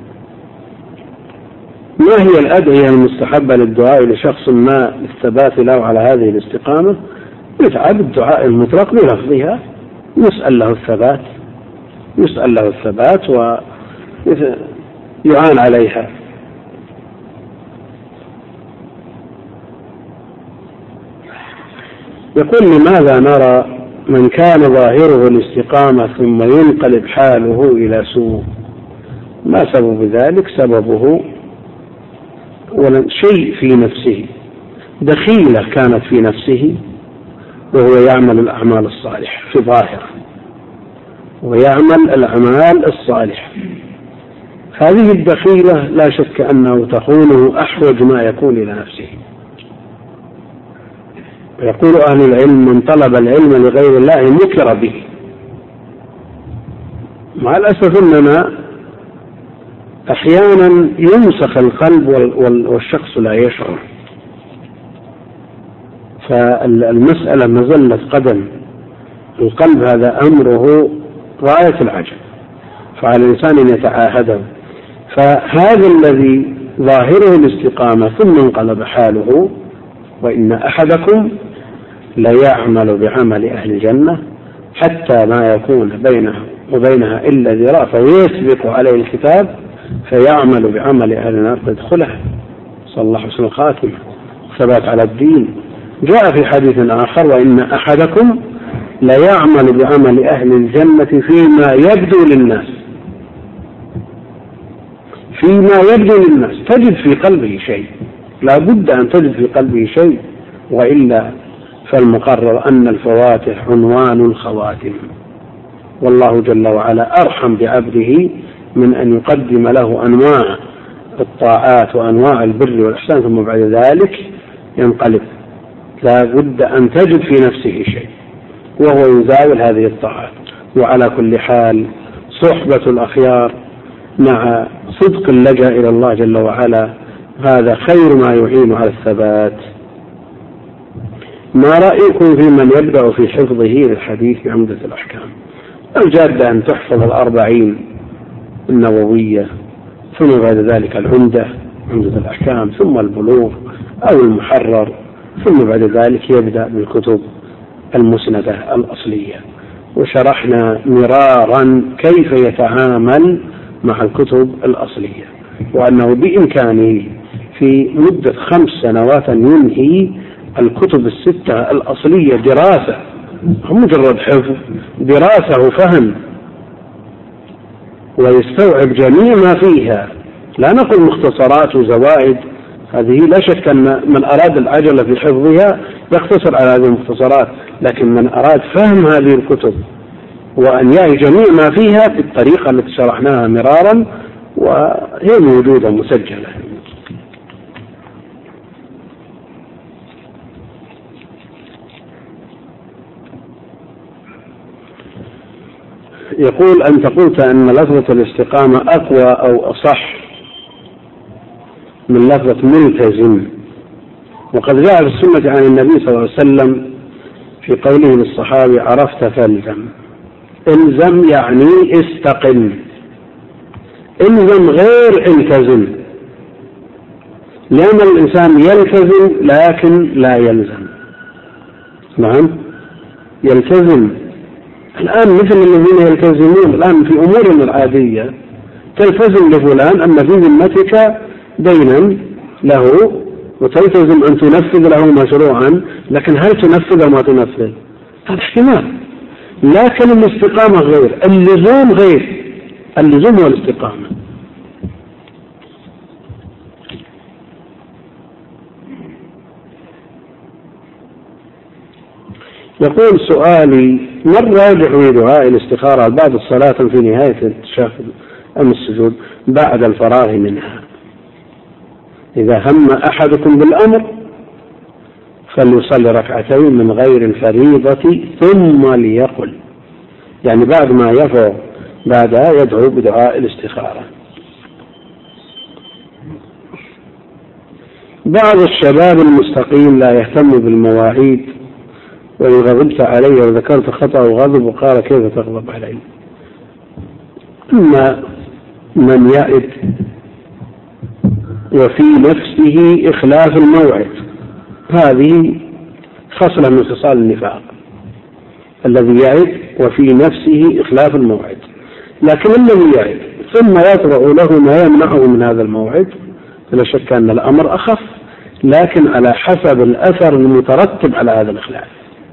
ما هي الأدعية المستحبة للدعاء لشخص ما للثبات له على هذه الاستقامة؟ يتعب الدعاء المطلق بلفظها، يسأل له الثبات ويعان عليها. يقول لماذا نرى من كان ظاهره الاستقامة ثم ينقلب حاله إلى سوء؟ ما سبب ذلك؟ سببه شيء في نفسه، دخيلة كانت في نفسه وهو يعمل الأعمال الصالحة في ظاهره، ويعمل الأعمال الصالحة. هذه الدخيلة لا شك أنه تخونه أحوج ما يكون إلى نفسه. يقول أهل العلم: من طلب العلم لغير الله نكر به. مع الأسف أننا أحيانا يمسخ القلب والشخص لا يشعر، فالمسألة مزلة قدم. القلب هذا أمره غاية العجب، فعلى الإنسان أن يتعاهده. فهذا الذي ظاهره الاستقامة ثم انقلب حاله: وإن أحدكم ليعمل بعمل أهل الجنة حتى ما يكون بينه وبينها إلا ذراع فيسبق عليه الكتاب فيعمل بعمل أهل النار فيدخلها. صلى الله حسن الخاتمة، ثبات على الدين. جاء في حديث آخر: وإن أحدكم ليعمل بعمل أهل الجنة فيما يبدو للناس. فيما يبدو للناس تجد في قلبه شيء، لا بد أن تجد في قلبه شيء، وإلا فالمقرر أن الفواتح عنوان الخواتم. والله جل وعلا أرحم بعبده من أن يقدم له أنواع الطاعات وأنواع البر والإحسان ثم بعد ذلك ينقلب. لا بد أن تجد في نفسه شيء وهو يزاول هذه الطاعات. وعلى كل حال صحبة الأخيار مع صدق اللجأ إلى الله جل وعلا هذا خير ما يعين على الثبات. ما رأيكم في من يبدأ في حفظه للحديث بعمدة الأحكام؟ الجادة أن تحفظ 40 النووية، ثم بعد ذلك العمدة عمدة الأحكام، ثم البلوغ أو المحرر، ثم بعد ذلك يبدأ بالكتب المسندة الأصلية. وشرحنا مرارا كيف يتعامل مع الكتب الأصلية، وأنه بإمكانه في مدة 5 سنوات ينهي الكتب ال6 الأصلية دراسة، مجرد حفظ، دراسة وفهم، ويستوعب جميع ما فيها. لا نقول مختصرات وزوائد، هذه لا شك أن من أراد العجلة في حفظها يختصر على هذه المختصرات، لكن من أراد فهم هذه الكتب وأن يعي جميع ما فيها بالطريقة التي شرحناها مرارا وهي موجودة مسجلة. يقول: أنت قلت أن لفظة الاستقامة أقوى أو أصح من لفظة ملتزم، وقد جاء في السنة عن النبي صلى الله عليه وسلم في قوله للصحابي: عرفت فالزم. الزم يعني استقم، الزم غير التزم، لأن الإنسان يلتزم لكن لا يلزم. نعم، يلتزم الآن مثل الذين يلتزمون الآن في أمورهم العادية، تلتزم لفلان أن في ذمتك دينا له وتلتزم أن تنفذ له مشروعا، لكن هل تنفذ أو ما تنفذ؟ هذا احتمال. لكن الاستقامة غير، اللزوم غير، اللزوم هو الاستقامة. يقول سؤالي: ما الراجح في دعاء الاستخارة بعد الصلاة في نهاية التشهد أم السجود بعد الفراغ منها؟ إذا هم أحدكم بالأمر فليصلي 2 ركعتين من غير الفريضة ثم ليقل، يعني بعد ما يفرغ بعدها يدعو بدعاء الاستخارة. بعض الشباب المستقيم لا يهتم بالمواعيد، وإن غضبت علي وذكرت خطأ وغضب وقال: كيف تغضب علي؟ إما من يعد وفي نفسه إخلاف الموعد، هذه خصلة من خصال النفاق، الذي يعد وفي نفسه إخلاف الموعد. لكن الذي يعد ثم يطرأ له ما يمنعه من هذا الموعد فلا شك أن الأمر أخف، لكن على حسب الأثر المترتب على هذا الإخلاف.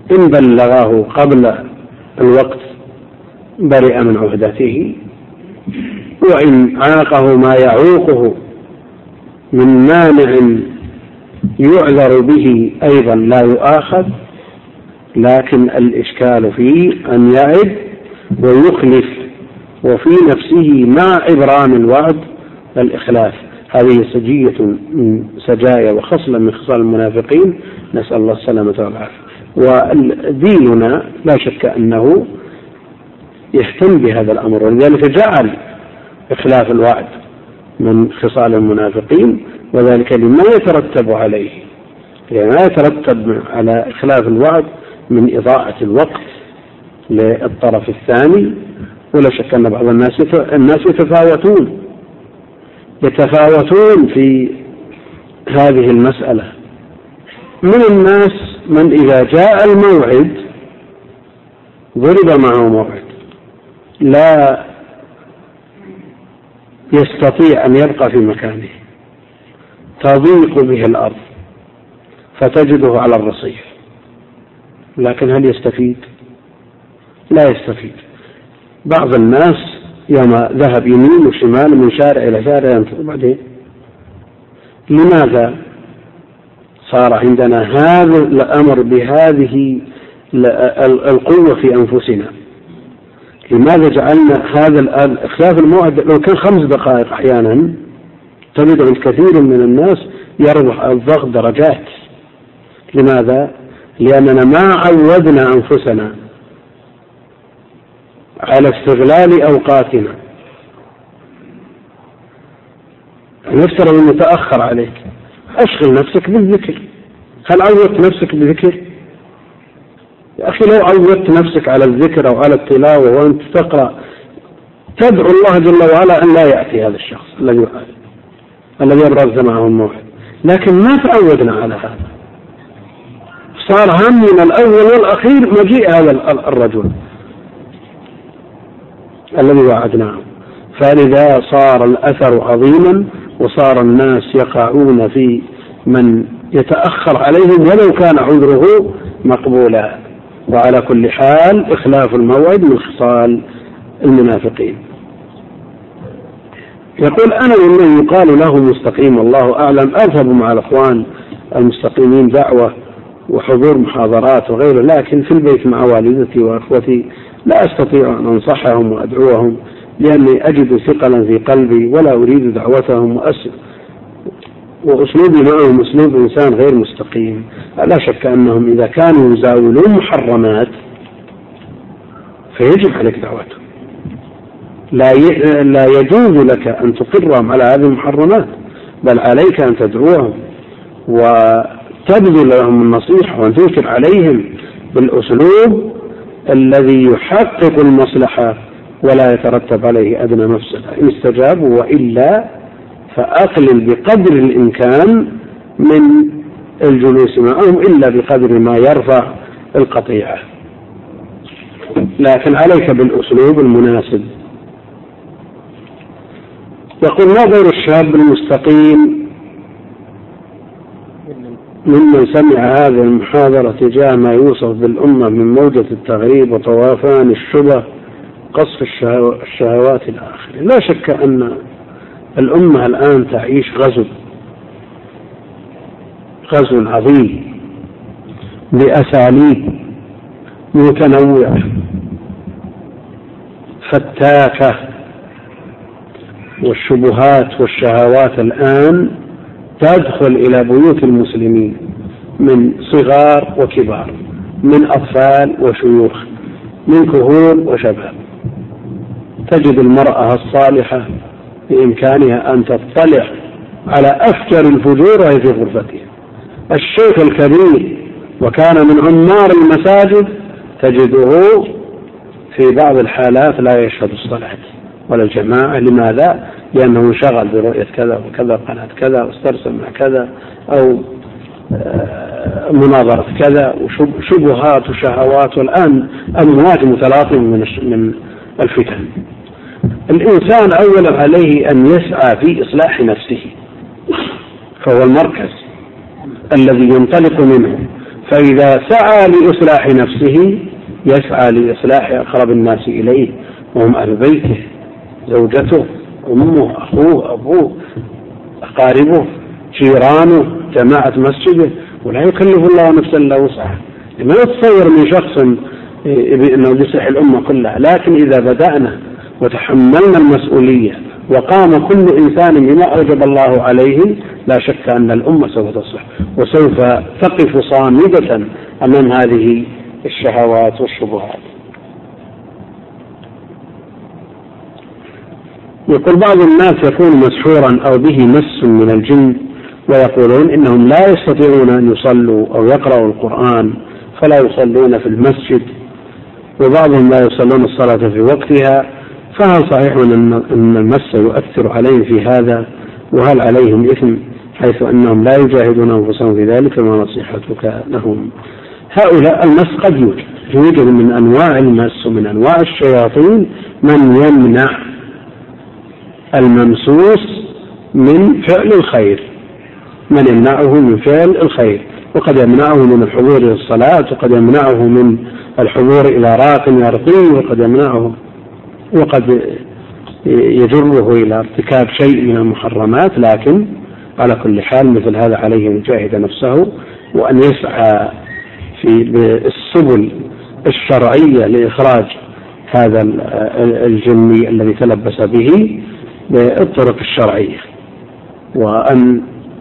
إن بلغه قبل الوقت برئ من عهدته، وإن عاقه ما يعوقه من مانع يعذر به أيضا لا يؤاخذ. لكن الإشكال فيه أن يعد ويخلف وفي نفسه مع إبرام الوعد الإخلاف. هذه سجية من سجايا وخصلة من خصال المنافقين، نسأل الله السلامة والعافية. وديننا لا شك أنه يهتم بهذا الأمر، ولذلك جعل إخلاف الوعد من خصال المنافقين، وذلك لما يترتب عليه، لما يترتب على إخلاف الوعد من إضاعة الوقت للطرف الثاني. ولا شك أن بعض الناس يتفاوتون في هذه المسألة. من الناس من إذا جاء الموعد ضرب معه موعد لا يستطيع أن يبقى في مكانه، تضيق به الأرض فتجده على الرصيف، لكن هل يستفيد؟ لا يستفيد. بعض الناس يوم ذهب يمين وشمال من شارع إلى شارع ينتظر بعدين. لماذا صار عندنا هذا الأمر بهذه القوة في أنفسنا؟ لماذا جعلنا هذا الآن إخلاف الموعد لو كان 5 دقائق أحيانا تجد الكثير من الناس يربح الضغط درجات. لماذا؟ لأننا ما عودنا أنفسنا على استغلال أوقاتنا. نفترض أن يتأخر عليك، أشغل نفسك بالذكر. هل عودت نفسك بالذكر؟ يا أخي لو عودت نفسك على الذكر أو على التلاوة وأنت تقرأ تدعو الله جل وعلا أن لا يأتي هذا الشخص الذي يبرز معه الموعد، لكن ما تعودنا على هذا. صار همنا الأول والأخير مجيء هذا الرجل الذي وعدناه، فلذا صار الأثر عظيما، وصار الناس يقعون في من يتأخر عليهم ولو كان عذره مقبولا. وعلى كل حال إخلاف الموعد من خصال المنافقين. يقول أنا ممن يقال له مستقيم والله أعلم، أذهب مع الأخوان المستقيمين دعوة وحضور محاضرات وغيره، لكن في البيت مع والدتي وأخوتي لا أستطيع أن أنصحهم وأدعوهم لأني أجد ثقلا في قلبي ولا أريد دعوتهم، وأسلوبي معهم أسلوب إنسان غير مستقيم. لا شك أنهم إذا كانوا يزاولون محرمات فيجب عليك دعوتهم، لا يجوز لك أن تقرهم على هذه المحرمات، بل عليك أن تدعوهم وتبذل لهم النصيحة وأن تنكر عليهم بالأسلوب الذي يحقق المصلحة ولا يترتب عليه أدنى مفسدة. إن استجابوا، وإلا فأقلل بقدر الإمكان من الجلوس معهم إلا بقدر ما يرفع القطيعة، لكن عليك بالأسلوب المناسب. يقول ما دور الشاب المستقيم ممن سمع هذه المحاضرة تجاه ما يوصف بالأمة من موجة التغريب وطوافان الشبه قصف الشهوات إلى آخره؟ لا شك أن الأمة الآن تعيش غزو عظيم بأساليب متنوعة فتاكة، والشبهات والشهوات الآن تدخل إلى بيوت المسلمين من صغار وكبار، من أطفال وشيوخ، من كهول وشباب. تجد المرأة الصالحة بإمكانها أن تطلع على أفجر الفجور وهي في غرفتها. الشيخ الكبير وكان من عمار المساجد تجده في بعض الحالات لا يشهد الصلاة ولا الجماعة. لماذا؟ لأنه انشغل برؤية كذا وكذا، قناة كذا، واسترسل مع كذا، أو مناظرة كذا، وشبهات وشهوات، والآن أمواج متلاطمة من الفتن. الإنسان أولا عليه أن يسعى في إصلاح نفسه، فهو المركز الذي ينطلق منه، فإذا سعى لإصلاح نفسه يسعى لإصلاح أقرب الناس إليه وهم أهل بيته، زوجته، أمه، أخوه، أبوه، أقاربه، جيرانه، جماعة مسجده، ولا يكلف الله نفسا إلا وسعها. ما يتصور من شخص أنه يصلح الأمة كلها، لكن إذا بدأنا وتحملنا المسؤولية وقام كل إنسان بما أوجب الله عليه لا شك أن الأمة سوف تصلح وسوف تقف صامدة أمام هذه الشهوات والشبهات. يقول بعض الناس يكون مسحورا أو به مس من الجن ويقولون إنهم لا يستطيعون أن يصلوا أو يقرأوا القرآن فلا يصلون في المسجد، وبعضهم لا يصلون الصلاة في وقتها، فهل صحيح أن المس يؤثر عليهم في هذا؟ وهل عليهم إثم حيث أنهم لا يجاهدون أنفسهم في ذلك؟ ما نصيحتك لهم؟ هؤلاء المس قد يوجد من أنواع المس ومن أنواع الشياطين من يمنع الممسوس من فعل الخير، من يمنعه من فعل الخير، وقد يمنعه من الحضور إلى الصلاة، وقد يمنعه من الحضور إلى راق يرقيه، وقد يمنعه وقد يجره إلى ارتكاب شيء من المحرمات. لكن على كل حال مثل هذا عليه أن يجاهد نفسه وأن يسعى في السبل الشرعية لإخراج هذا الجني الذي تلبس به بالطرق الشرعية، وأن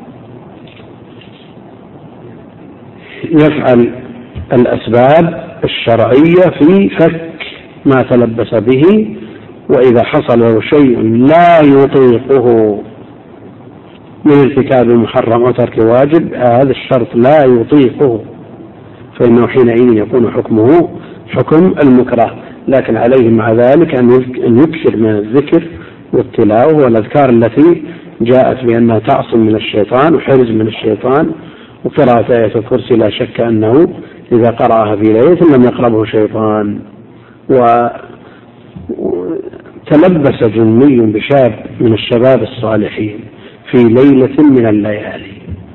يفعل الأسباب الشرعية في فك ما تلبس به. وإذا حصل له شيء لا يطيقه من ارتكاب محرم وترك واجب، هذا الشرط لا يطيقه، فإنه حينئذ يكون حكمه حكم المكره. لكن عليه مع ذلك أن يكثر من الذكر والتلاوة والأذكار التي جاءت بأنها تعصم من الشيطان وحرز من الشيطان، وقراءة آية الكرسي لا شك أنه إذا قرأها في ليلة لم يقربه شيطان. وتلبس جني بشاب من الشباب الصالحين في ليلة من الليالي،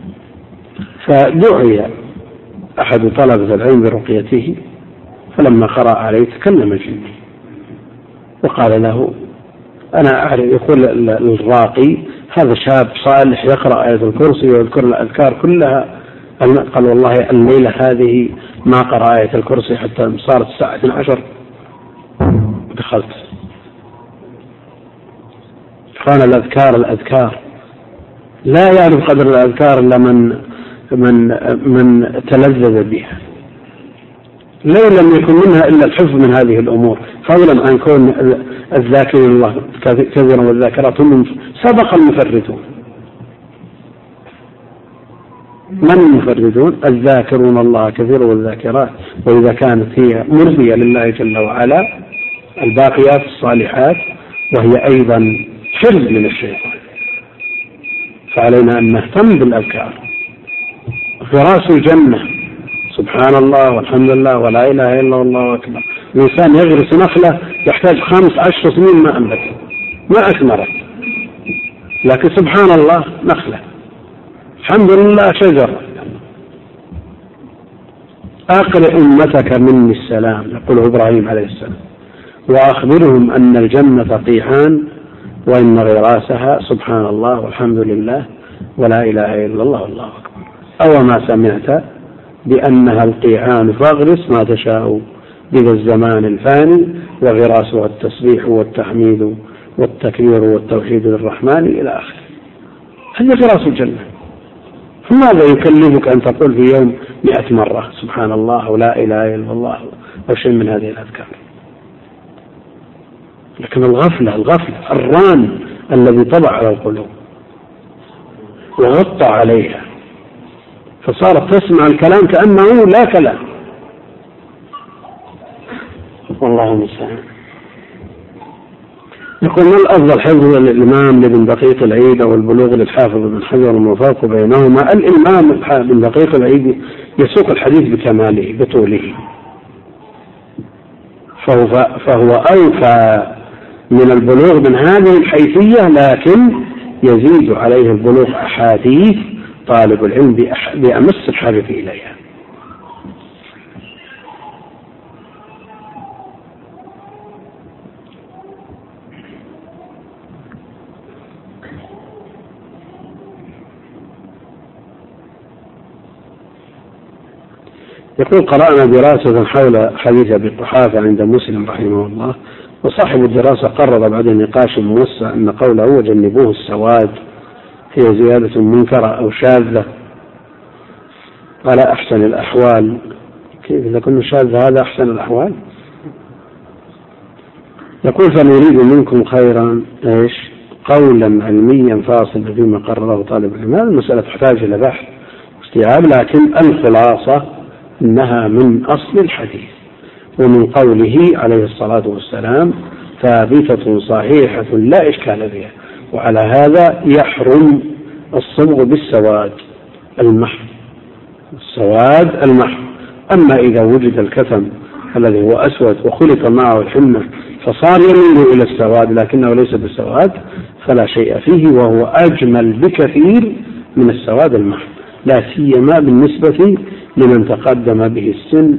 فدعي أحد طلبة العلم برقيته، فلما قرأ عليه تكلم الجني وقال له أنا أعرف، يقول الراقي هذا شاب صالح يقرأ آية الكرسي ويذكر الأذكار كلها، قال والله الليلة هذه ما قرأ آية الكرسي حتى صارت الساعة 12 دخلت. قال الأذكار لا يعرف قدر الأذكار إلا من تلذذ بها، لم يكن منها إلا الحفظ من هذه الأمور، فضلا عن كون الذاكرين الله كثيرا والذاكرات هم سبق المفردون. من المفردون؟ الذاكرون الله كثيرا والذاكرات، وإذا كانت هي مرضية لله جل وعلا الباقيات الصالحات وهي أيضا حرز من الشيطان، فعلينا أن نهتم بالأذكار. فراس الجنة سبحان الله والحمد لله ولا إله إلا الله أكبر. الإنسان يغرس نخلة يحتاج 15 سنين ما أنبتت ما أثمرت، لكن سبحان الله نخلة، الحمد لله شجرة. أقرئ أمتك مني السلام، يقول إبراهيم عليه السلام، وأخبرهم أن الجنة قيعان وإن غراسها سبحان الله والحمد لله ولا إله إلا الله والله أكبر. أو ما سمعت بأنها القيعان فاغرس ما تشاء بذا الزمان الفاني وغراسها التسبيح والتحميد والتكبير والتوحيد للرحمن إلى آخره. هذه غراس الجنة. فماذا يكلفك أن تقول في يوم 100 مرة سبحان الله ولا إله إلا الله أو شيء من هذه الأذكار؟ لكن الغفلة الران الذي طبع على القلوب وغطى عليها، فصارت تسمع الكلام كأنه لا كلام. والله المستعان. يقول ما الأفضل، حفظ الإمام لابن دقيق العيد أو البلوغ للحافظ بن حجر الموفق بينهما؟ الإمام ابن دقيق العيد يسوق الحديث بكماله بطوله، فهو أوفى من البلوغ من هذه الحيثية، لكن يزيد عليه البلوغ أحاديث طالب العلم بأمس الحاجة إليها. يقول قرأنا دراسة حول حديث أبي قحافة عند مسلم رحمه الله، وصاحب الدراسة قرر بعد نقاش موسع أن قوله وجنبوه السواد هي زيادة منكرة أو شاذة على أحسن الأحوال. كيف إذا كنا شاذ هذا أحسن الأحوال؟ يقول فنريد منكم خيرا إيش قولا علميا فاصلا فيما قرره طالب العلم. هذه المسألة تحتاج إلى بحث واستيعاب، لكن الخلاصة أنها من أصل الحديث ومن قوله عليه الصلاة والسلام ثابتة صحيحة لا إشكال فيها، وعلى هذا يحرم الصبغ بالسواد المحض، السواد المحض. أما إذا وجد الكتم الذي هو أسود وخلط معه الحنة فصار يميل إلى السواد لكنه ليس بالسواد فلا شيء فيه، وهو أجمل بكثير من السواد المحض، لا سيما بالنسبة لمن تقدم به السن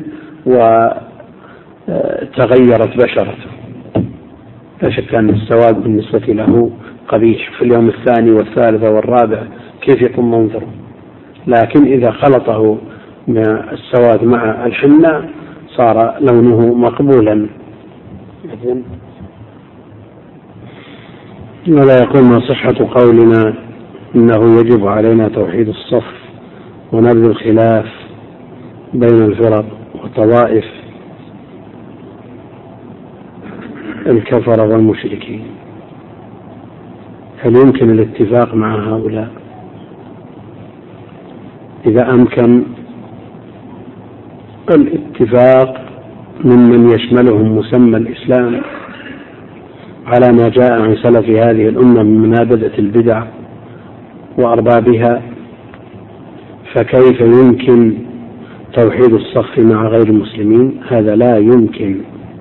وتغيرت بشرته. لا شك أن السواد بالنسبة له قبيح في اليوم الثاني والثالث والرابع كيف يكون منظره، لكن إذا خلطه السواد مع الحنة صار لونه مقبولا. ولا يكون ما صحة قولنا إنه يجب علينا توحيد الصف ونبذ الخلاف بين الفرق والطوائف الكفر والمشركين. هل يمكن الاتفاق مع هؤلاء؟ إذا أمكن الاتفاق ممن يشملهم مسمى الإسلام على ما جاء عن سلف هذه الأمة من منابذة البدع وأربابها، فكيف يمكن توحيد الصف مع غير المسلمين؟ هذا لا يمكن،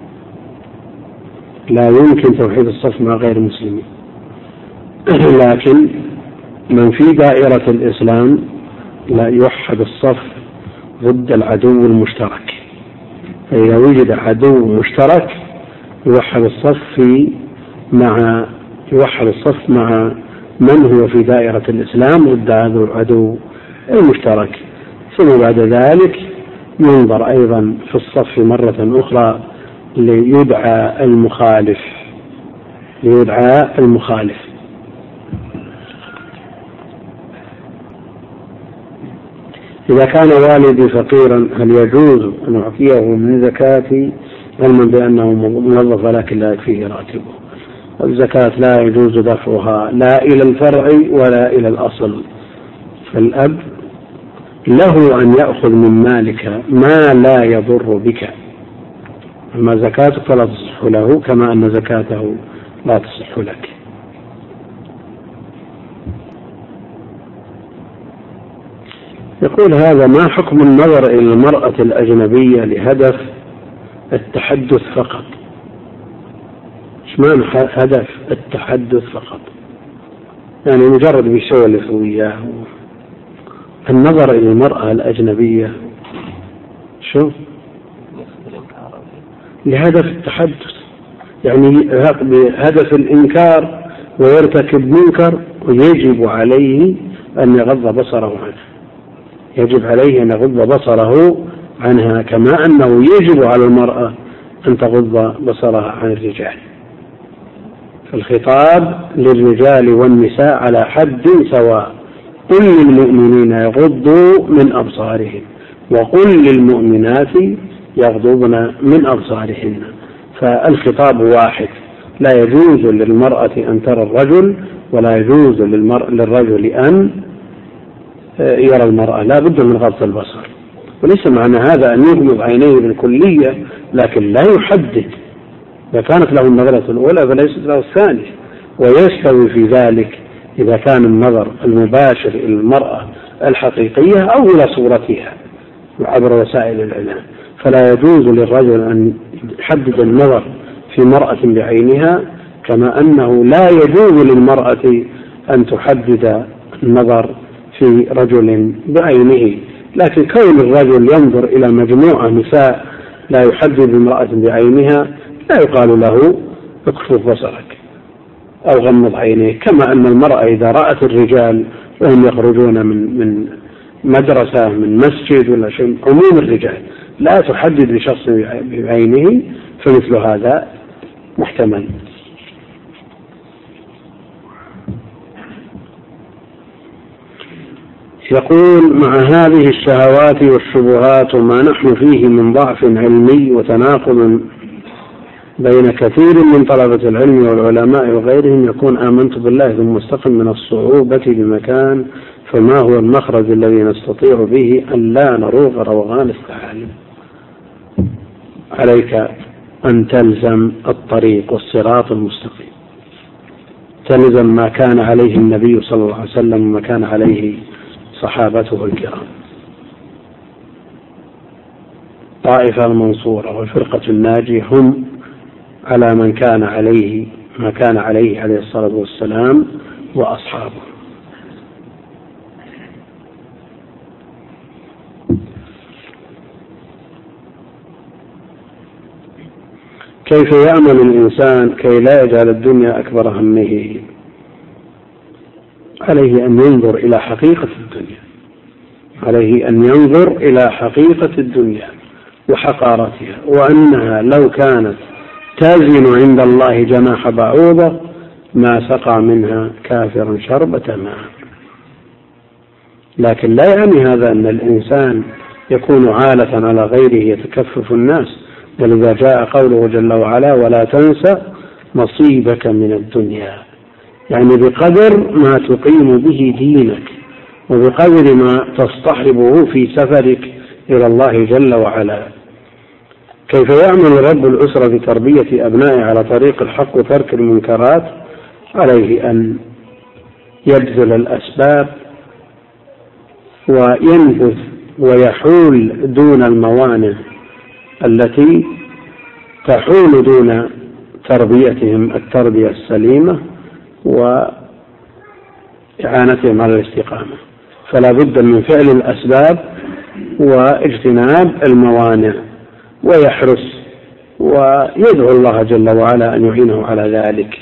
لا يمكن توحيد الصف مع غير المسلمين. لكن من في دائرة الإسلام لا يوحد الصف ضد العدو المشترك، فإذا وجد عدو مشترك يوحد الصف مع من هو في دائرة الإسلام ضد هذا العدو المشترك. ثم بعد ذلك ينظر أيضا في الصف مرة أخرى ليدعى المخالف. إذا كان والدي فقيرا هل يجوز أن أعطيه من زكاتي علما بأنه موظف ولكن لا يكفيه راتبه؟ الزكاة لا يجوز دفعها لا إلى الفرع ولا إلى الأصل، فالأب له أن يأخذ من مالك ما لا يضر بك، أما زكاتك فلا تصح له كما أن زكاته لا تصح لك. يقول هذا ما حكم النظر إلى المرأة الأجنبية لهدف التحدث فقط؟ إيش معنى هدف التحدث فقط؟ يعني مجرد بيسولف وياه. النظر إلى المرأة الأجنبية شو لهدف التحدث، يعني بهدف الإنكار ويرتكب منكر ويجب عليه أن يغض بصره عنه، يجب عليه أن يغض بصره عنها كما أنه يجب على المرأة أن تغض بصرها عن الرجال. فالخطاب للرجال والنساء على حد سواء. قل للمؤمنين يغضوا من أبصارهم وقل للمؤمنات يغضضن من أبصارهن، فالخطاب واحد. لا يجوز للمرأة أن ترى الرجل ولا يجوز للرجل أن يرى المرأة، لا بد من غض البصر. وليس معنى هذا أن يغمض عينيه بالكلية، لكن لا يحدد. إذا كانت له النظرة الأولى فليست له الثانية، ويستوي في ذلك إذا كان النظر المباشر إلى المرأة الحقيقية أو إلى صورتها عبر وسائل الإعلام. فلا يجوز للرجل أن يحدد النظر في مرأة بعينها، كما أنه لا يجوز للمرأة أن تحدد النظر في رجل بعينه. لكن كون الرجل ينظر إلى مجموعة نساء لا يحدد امرأة بعينها لا يقال له اكفف بصرك أو غمض عينيك، كما أن المرأة إذا رأت الرجال وهم يخرجون من مدرسة من مسجد ولا شيء، عموم الرجال لا تحدد بشخص بعينه، فمثل هذا محتمل. يقول: مع هذه الشهوات والشبهات وما نحن فيه من ضعف علمي وتناقض بين كثير من طلبة العلم والعلماء وغيرهم، يكون آمنت بالله ثم استقم من الصعوبة بمكان، فما هو المخرج الذي نستطيع به أن لا نروغ روغان الثعالب؟ عليك أن تلزم الطريق والصراط المستقيم، تلزم ما كان عليه النبي صلى الله عليه وسلم وما كان عليه صحابته الكرام. طائفة المنصورة والفرقة الناجية هم على ما كان عليه عليه الصلاة والسلام وأصحابه. كيف يعمل الإنسان كي لا يجعل الدنيا أكبر همه؟ عليه أن ينظر إلى حقيقة الدنيا، عليه أن ينظر إلى حقيقة الدنيا وحقارتها، وأنها لو كانت تازن عند الله جناح بعوضة ما سقى منها كافر شربة ماء. لكن لا يعني هذا أن الإنسان يكون عالة على غيره يتكفف الناس، ولذا جاء قوله جل وعلا: ولا تنسى نصيبك من الدنيا، يعني بقدر ما تقيم به دينك وبقدر ما تصطحبه في سفرك إلى الله جل وعلا. كيف يعمل رب الأسرة بتربية أبنائه على طريق الحق وترك المنكرات؟ عليه أن يبذل الأسباب وينبذ ويحول دون الموانع التي تحول دون تربيتهم التربية السليمة وإعانتهم على الاستقامة. فلا بد من فعل الأسباب واجتناب الموانع، ويحرص ويدعو الله جل وعلا أن يعينه على ذلك.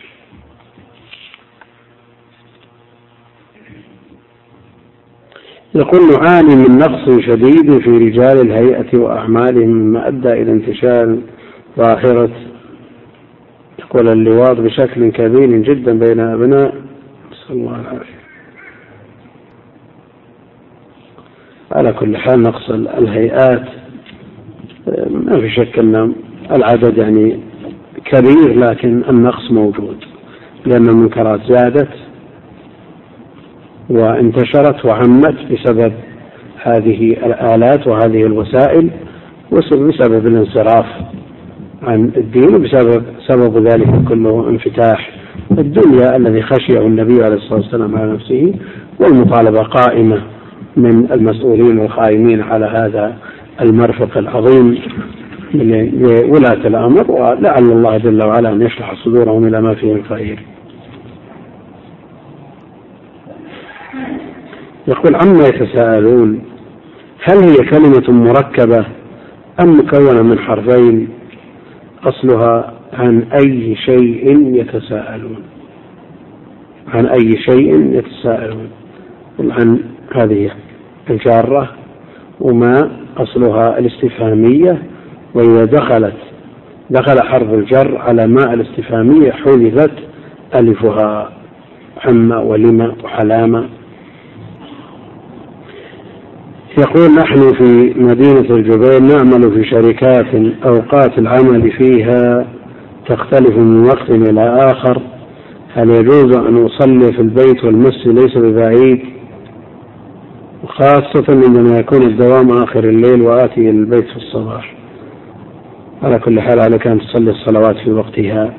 يقول: نعاني من نقص شديد في رجال الهيئة وأعمالهم مما أدى إلى انتشار ظاهرة يقول اللواط بشكل كبير جدا بين أبناء، نسأل الله العافية. على كل حال نقص الهيئات ما في شك أن العدد يعني كبير، لكن النقص موجود لأن المنكرات زادت وانتشرت وعمت بسبب هذه الآلات وهذه الوسائل، وبسبب الانصراف عن الدين، وبسبب ذلك كله انفتاح الدنيا الذي خشيه النبي عليه الصلاة والسلام على نفسه، والمطالبة قائمة من المسؤولين والقائمين على هذا المرفق العظيم لولاة الأمر، ولعل الله جل وعلا أن يشرح صدورهم إلى ما فيه الخير. يقول: عما يتساءلون، هل هي كلمة مركبة أم مكونة من حرفين؟ أصلها عن أي شيء يتساءلون، عن أي شيء يتساءلون، عن هذه الجارة، وما أصلها الاستفهامية، وإذا دخل حرف الجر على ما الاستفهامية حذفت ألفها، عما ولما وحلامة. يقول: نحن في مدينة الجبيل نعمل في شركات أوقات العمل فيها تختلف من وقت إلى آخر، هل يجوز أن أصلي في البيت والمسجد ليس ببعيد، وخاصة عندما يكون الدوام آخر الليل وآتي إلى البيت في الصباح؟ على كل حال عليك أن تصلي الصلوات في وقتها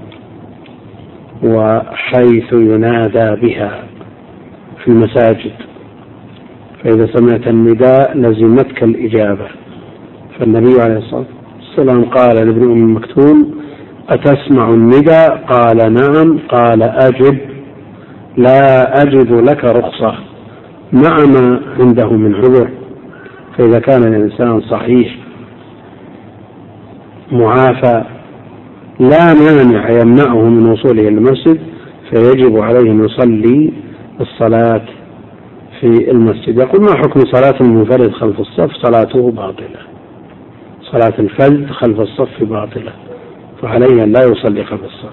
وحيث ينادى بها في المساجد، فإذا سمعت النداء لزمتك الإجابة. فالنبي عليه الصلاة والسلام قال لابن أم مكتوم: أتسمع النداء؟ قال: نعم. قال: أجب، لا أجد لك رخصة، مع ما عنده من عذر. فإذا كان الإنسان صحيح معافى لا مانع يمنعه من وصوله إلى المسجد، فيجب عليه أن يصلي الصلاة في المسجد. يقول: ما حكم صلاة المنفرد خلف الصف؟ صلاته باطلة. صلاة الفرد خلف الصف باطلة، فعليه أن لا يصلي خلف الصف.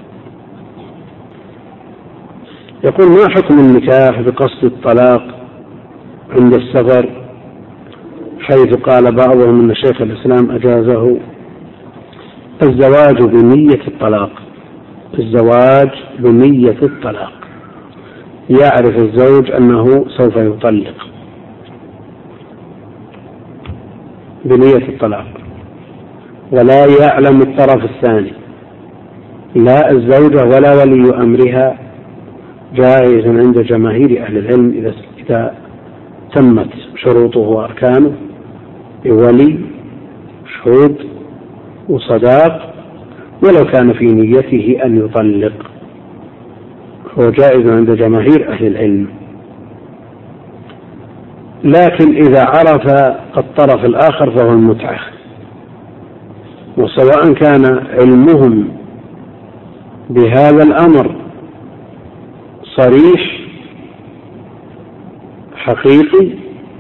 يقول: ما حكم النكاح بقصد الطلاق عند السفر، حيث قال بعضهم أن شيخ الإسلام أجازه؟ الزواج بنية الطلاق، الزواج بنية الطلاق، يعرف الزوج أنه سوف يطلق بنية الطلاق، ولا يعلم الطرف الثاني، لا الزوجة ولا ولي أمرها. جائز عند جماهير أهل العلم إذا تمت شروطه وأركانه بولي، شهود، وصداق، ولو كان في نيته أن يطلق، هو جائز عند جماهير أهل العلم. لكن إذا عرف الطرف الآخر فهو المتعة، وسواء كان علمهم بهذا الأمر صريح حقيقي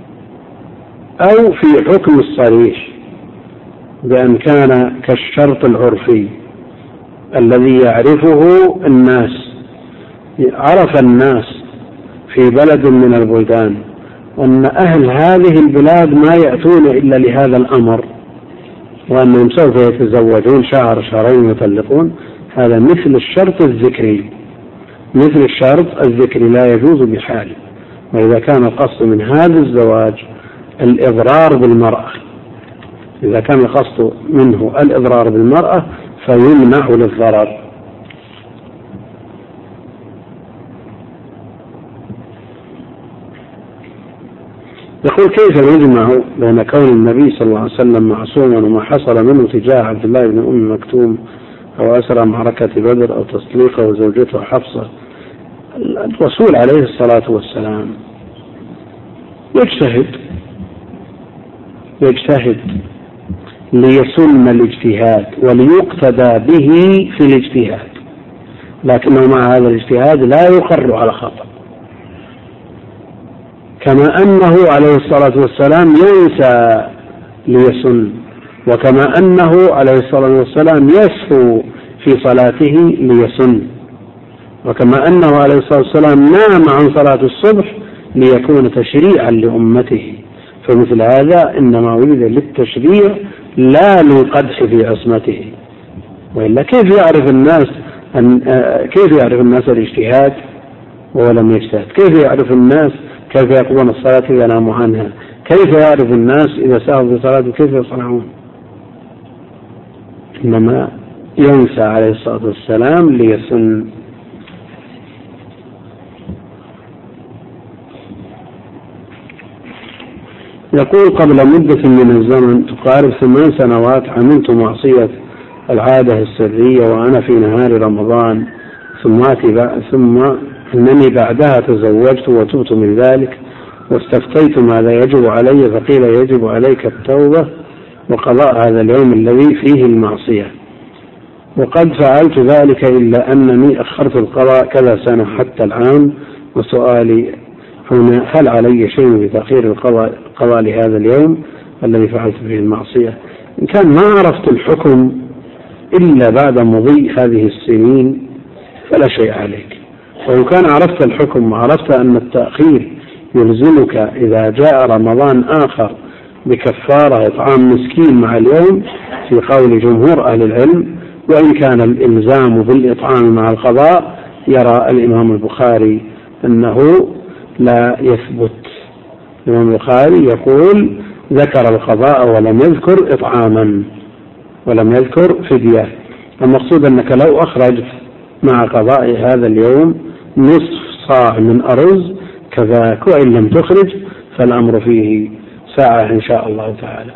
أو في حكم الصريح بأن كان كالشرط العرفي الذي يعرفه الناس، عرف الناس في بلد من البلدان أن أهل هذه البلاد ما يأتون إلا لهذا الأمر، وأنهم سوف يتزوجون شهر شهرين يطلقون. هذا مثل الشرط الذكري، مثل الشرط الذكري لا يجوز بحال. وإذا كان القصد من هذا الزواج الإضرار بالمرأة، إذا كان القصد منه الإضرار بالمرأة فيمنع للضرر. يقول: كيف نجمع بين كون النبي صلى الله عليه وسلم معصوما وما حصل منه تجاه عبد الله بن أم مكتوم أو أسرى معركة بدر أو تصديقه وزوجته حفصة؟ الرسول عليه الصلاة والسلام يجتهد ليسن الاجتهاد وليقتدى به في الاجتهاد، لكنه مع هذا الاجتهاد لا يقر على خطأ، كما أنه عليه الصلاة والسلام ينسى ليسن، وكما أنه عليه الصلاة والسلام يسهو في صلاته ليسن، وكما أنه عليه الصلاة والسلام نام عن صلاة الصبح ليكون تشريعا لأمته. فمثل هذا إنما ولد للتشريع لا للقدح في عصمته، وإلا كيف يعرف الناس الاجتهاد وهو لم يجتهد؟ كيف يعرف الناس كيف يقومون الصلاة إذا ناموا عنها؟ كيف يعرف الناس إذا ساهوا في صلاة كيف يصنعون؟ إنما ينسى عليه الصلاة والسلام ليسن. يقول: قبل مدة من الزمن تقارب 8 سنوات عملت معصية العادة السرية وأنا في نهار رمضان، ثم أنني بعدها تزوجت وتبت من ذلك، واستفتيت ماذا يجب علي، فقيل يجب عليك التوبة وقضاء هذا اليوم الذي فيه المعصية، وقد فعلت ذلك إلا أنني أخرت القضاء كذا سنة حتى الآن. وسؤالي هنا: هل علي شيء بتأخير القضاء لهذا اليوم الذي فعلت فيه المعصية؟ إن كان ما عرفت الحكم إلا بعد مضي هذه السنين فلا شيء عليك، وإن كان عرفت الحكم وعرفت أن التأخير يلزمك إذا جاء رمضان آخر بكفارة إطعام مسكين مع اليوم في قول جمهور أهل العلم، وإن كان الإلزام بالإطعام مع القضاء يرى الإمام البخاري أنه لا يثبت. الإمام البخاري يقول: ذكر القضاء ولم يذكر إطعاما ولم يذكر فدية. المقصود أنك لو أخرجت مع قضاء هذا اليوم نصف صاع من أرز كذاك، وإن لم تخرج فالأمر فيه ساعة إن شاء الله تعالى.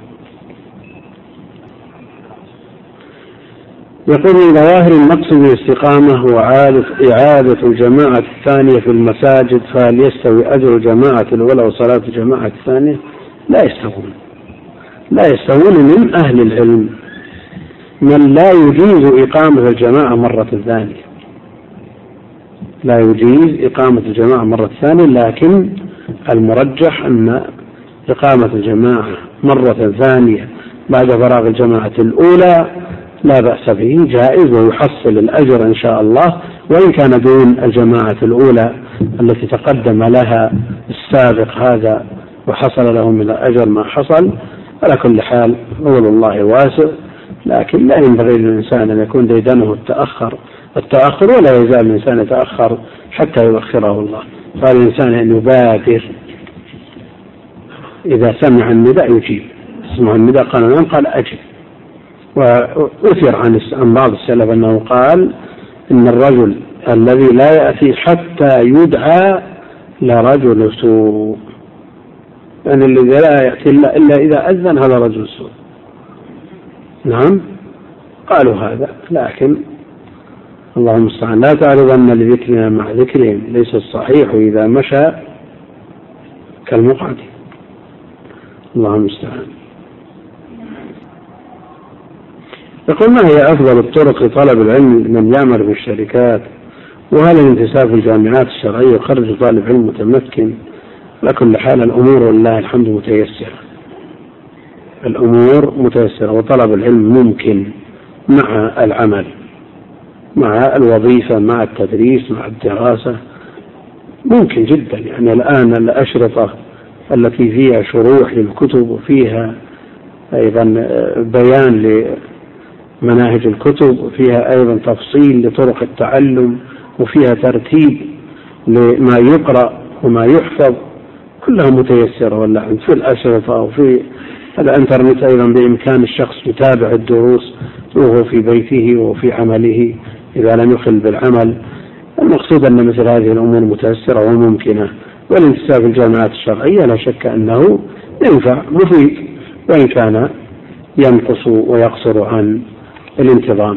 يقول: من ظواهر النقص بالاستقامة هو إعادة الجماعة الثانية في المساجد، فهل يستوي أجر الجماعة الأولى وصلاة الجماعة الثانية؟ لا يستوون من أهل العلم من لا يجيز إقامة الجماعة مرة ثانية، لا يجيز إقامة الجماعة مرة ثانية، لكن المرجح أن إقامة الجماعة مرة ثانية بعد فراغ الجماعة الأولى لا بأس به، جائز ويحصل الأجر إن شاء الله، وإن كان دون الجماعة الأولى التي تقدم لها السابق هذا وحصل له من الأجر ما حصل. على كل حال قول الله واسع، لكن لا ينبغي للإنسان أن يكون ديدنه التأخر، ولا يزال الإنسان يتأخر حتى يؤخره الله. فالإنسان أن يبادر، إذا سمع النداء يجيب، سمع النداء قال نعم قال أجب. وأثر عن بعض السلف أنه قال إن الرجل الذي لا يأتي حتى يدعى لرجل سوء، يعني الذي لا يأتي إلا إذا أذن هذا رجل سوء. نعم قالوا هذا، لكن اللهم المستعان. لا تعرضن لذكرنا مع ذكرهم، ليس الصحيح إذا مشى كالمقعد. اللهم المستعان. يقول ما هي أفضل الطرق لطلب العلم من يعمل في الشركات؟ وهل الانتساب في الجامعات الشرعية يخرج طالب علم متمكن؟ على كل حال الأمور والله الحمد متيسرة، الأمور متيسرة، وطلب العلم ممكن مع العمل، مع الوظيفة، مع التدريس، مع الدراسة، ممكن جدا. يعني الآن الأشرطة التي فيها شروح للكتب وفيها أيضا بيان لمناهج الكتب وفيها أيضا تفصيل لطرق التعلم وفيها ترتيب لما يقرأ وما يحفظ، كلها متيسرة والله في الأشرطة وفي الإنترنت. أيضا بإمكان الشخص يتابع الدروس وهو في بيته وفي عمله إذا لم يخل بالعمل. المقصود أن مثل هذه الأمور متيسرة وممكنة، والانتساب في الجامعات الشرعية لا شك أنه ينفع مفيد، وإن كان ينقص ويقصر عن الانتظام.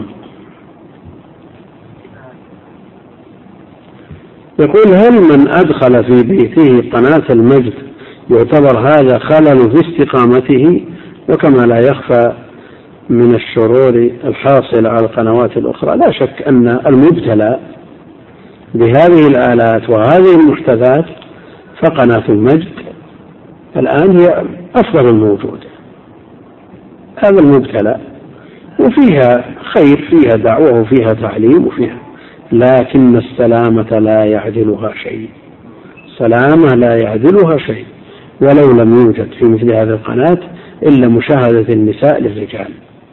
يقول هل من أدخل في بيته قناة المجد يعتبر هذا خلل في استقامته؟ وكما لا يخفى من الشرور الحاصل على القنوات الأخرى، لا شك أن المبتلى بهذه الآلات وهذه المحتذات فقناة المجد الآن هي أفضل الموجود، هذا المبتلى، وفيها خير، فيها دعوة وفيها تعليم وفيها، لكن السلامة لا يعدلها شيء، سلامة لا يعدلها شيء. ولو لم يوجد في مثل هذه القناة إلا مشاهدة النساء للرجال.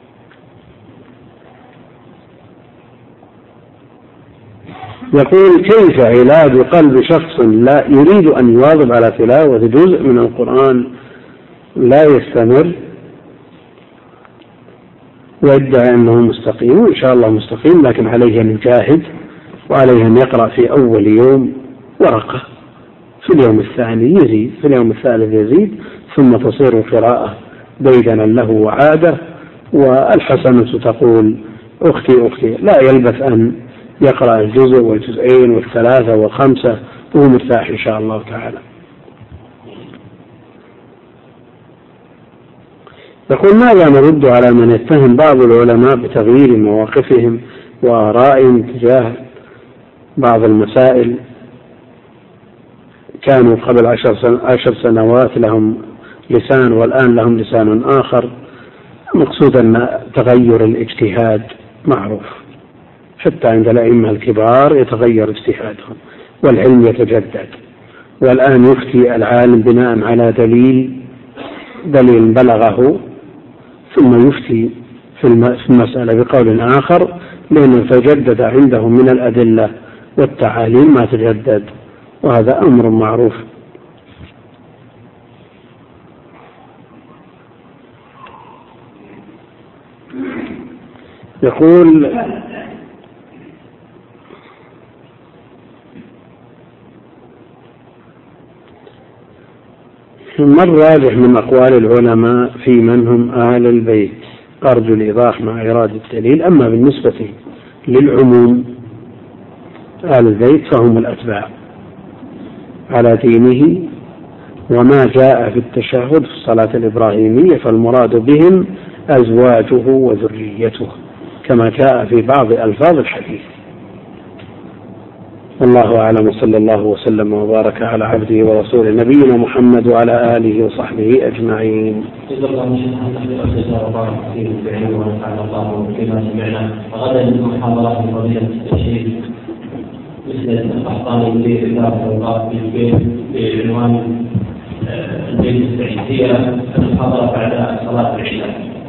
يقول كيف علاج قلب شخص لا يريد أن يواظب على تلاوة جزء من القرآن لا يستمر ويدعي أنه مستقيم؟ إن شاء الله مستقيم، لكن عليه أن يجاهد، وعليه أن يقرأ في أول يوم ورقة، في اليوم الثاني يزيد، في اليوم الثالث يزيد، ثم تصير القراءة ديدنا له وعادة. والحسنة تقول أختي، لا يلبث أن يقرأ الجزء والجزئين والثلاثة والخمسة وهو مرتاح إن شاء الله تعالى. يقول ماذا نرد على من يتهم بعض العلماء بتغيير مواقفهم وآرائهم تجاه بعض المسائل؟ كانوا قبل 10 سنوات لهم لسان والآن لهم لسان آخر. مقصود أن تغير الاجتهاد معروف، حتى عند الأئمة الكبار يتغير اجتهادهم والعلم يتجدد، والآن يفتي العالم بناء على دليل بلغه، ثم يفتي في المسألة بقول آخر، لأنه تجدد عنده من الأدلة والتعاليم ما تجدد، وهذا أمر معروف. يقول ما الراجح من أقوال العلماء في من هم أهل البيت؟ أرجو الإيضاح مع إرادة الدليل. أما بالنسبة للعموم أهل البيت فهم الأتباع على دينه، وما جاء في التشهد في الصلاة الإبراهيمية فالمراد بهم أزواجه وذريته كما جاء في بعض ألفاظ الحديث. والله أعلم، وصلى الله وسلم وبارك على عبده ورسوله نبينا محمد وعلى آله وصحبه أجمعين. غدا محاضرات فضيلة الشيخ مثل القحطاني مدير إدارة الأوقاف في البيت بعنوان البيت السعيد، هي المحاضرة بعد صلاة العشاء.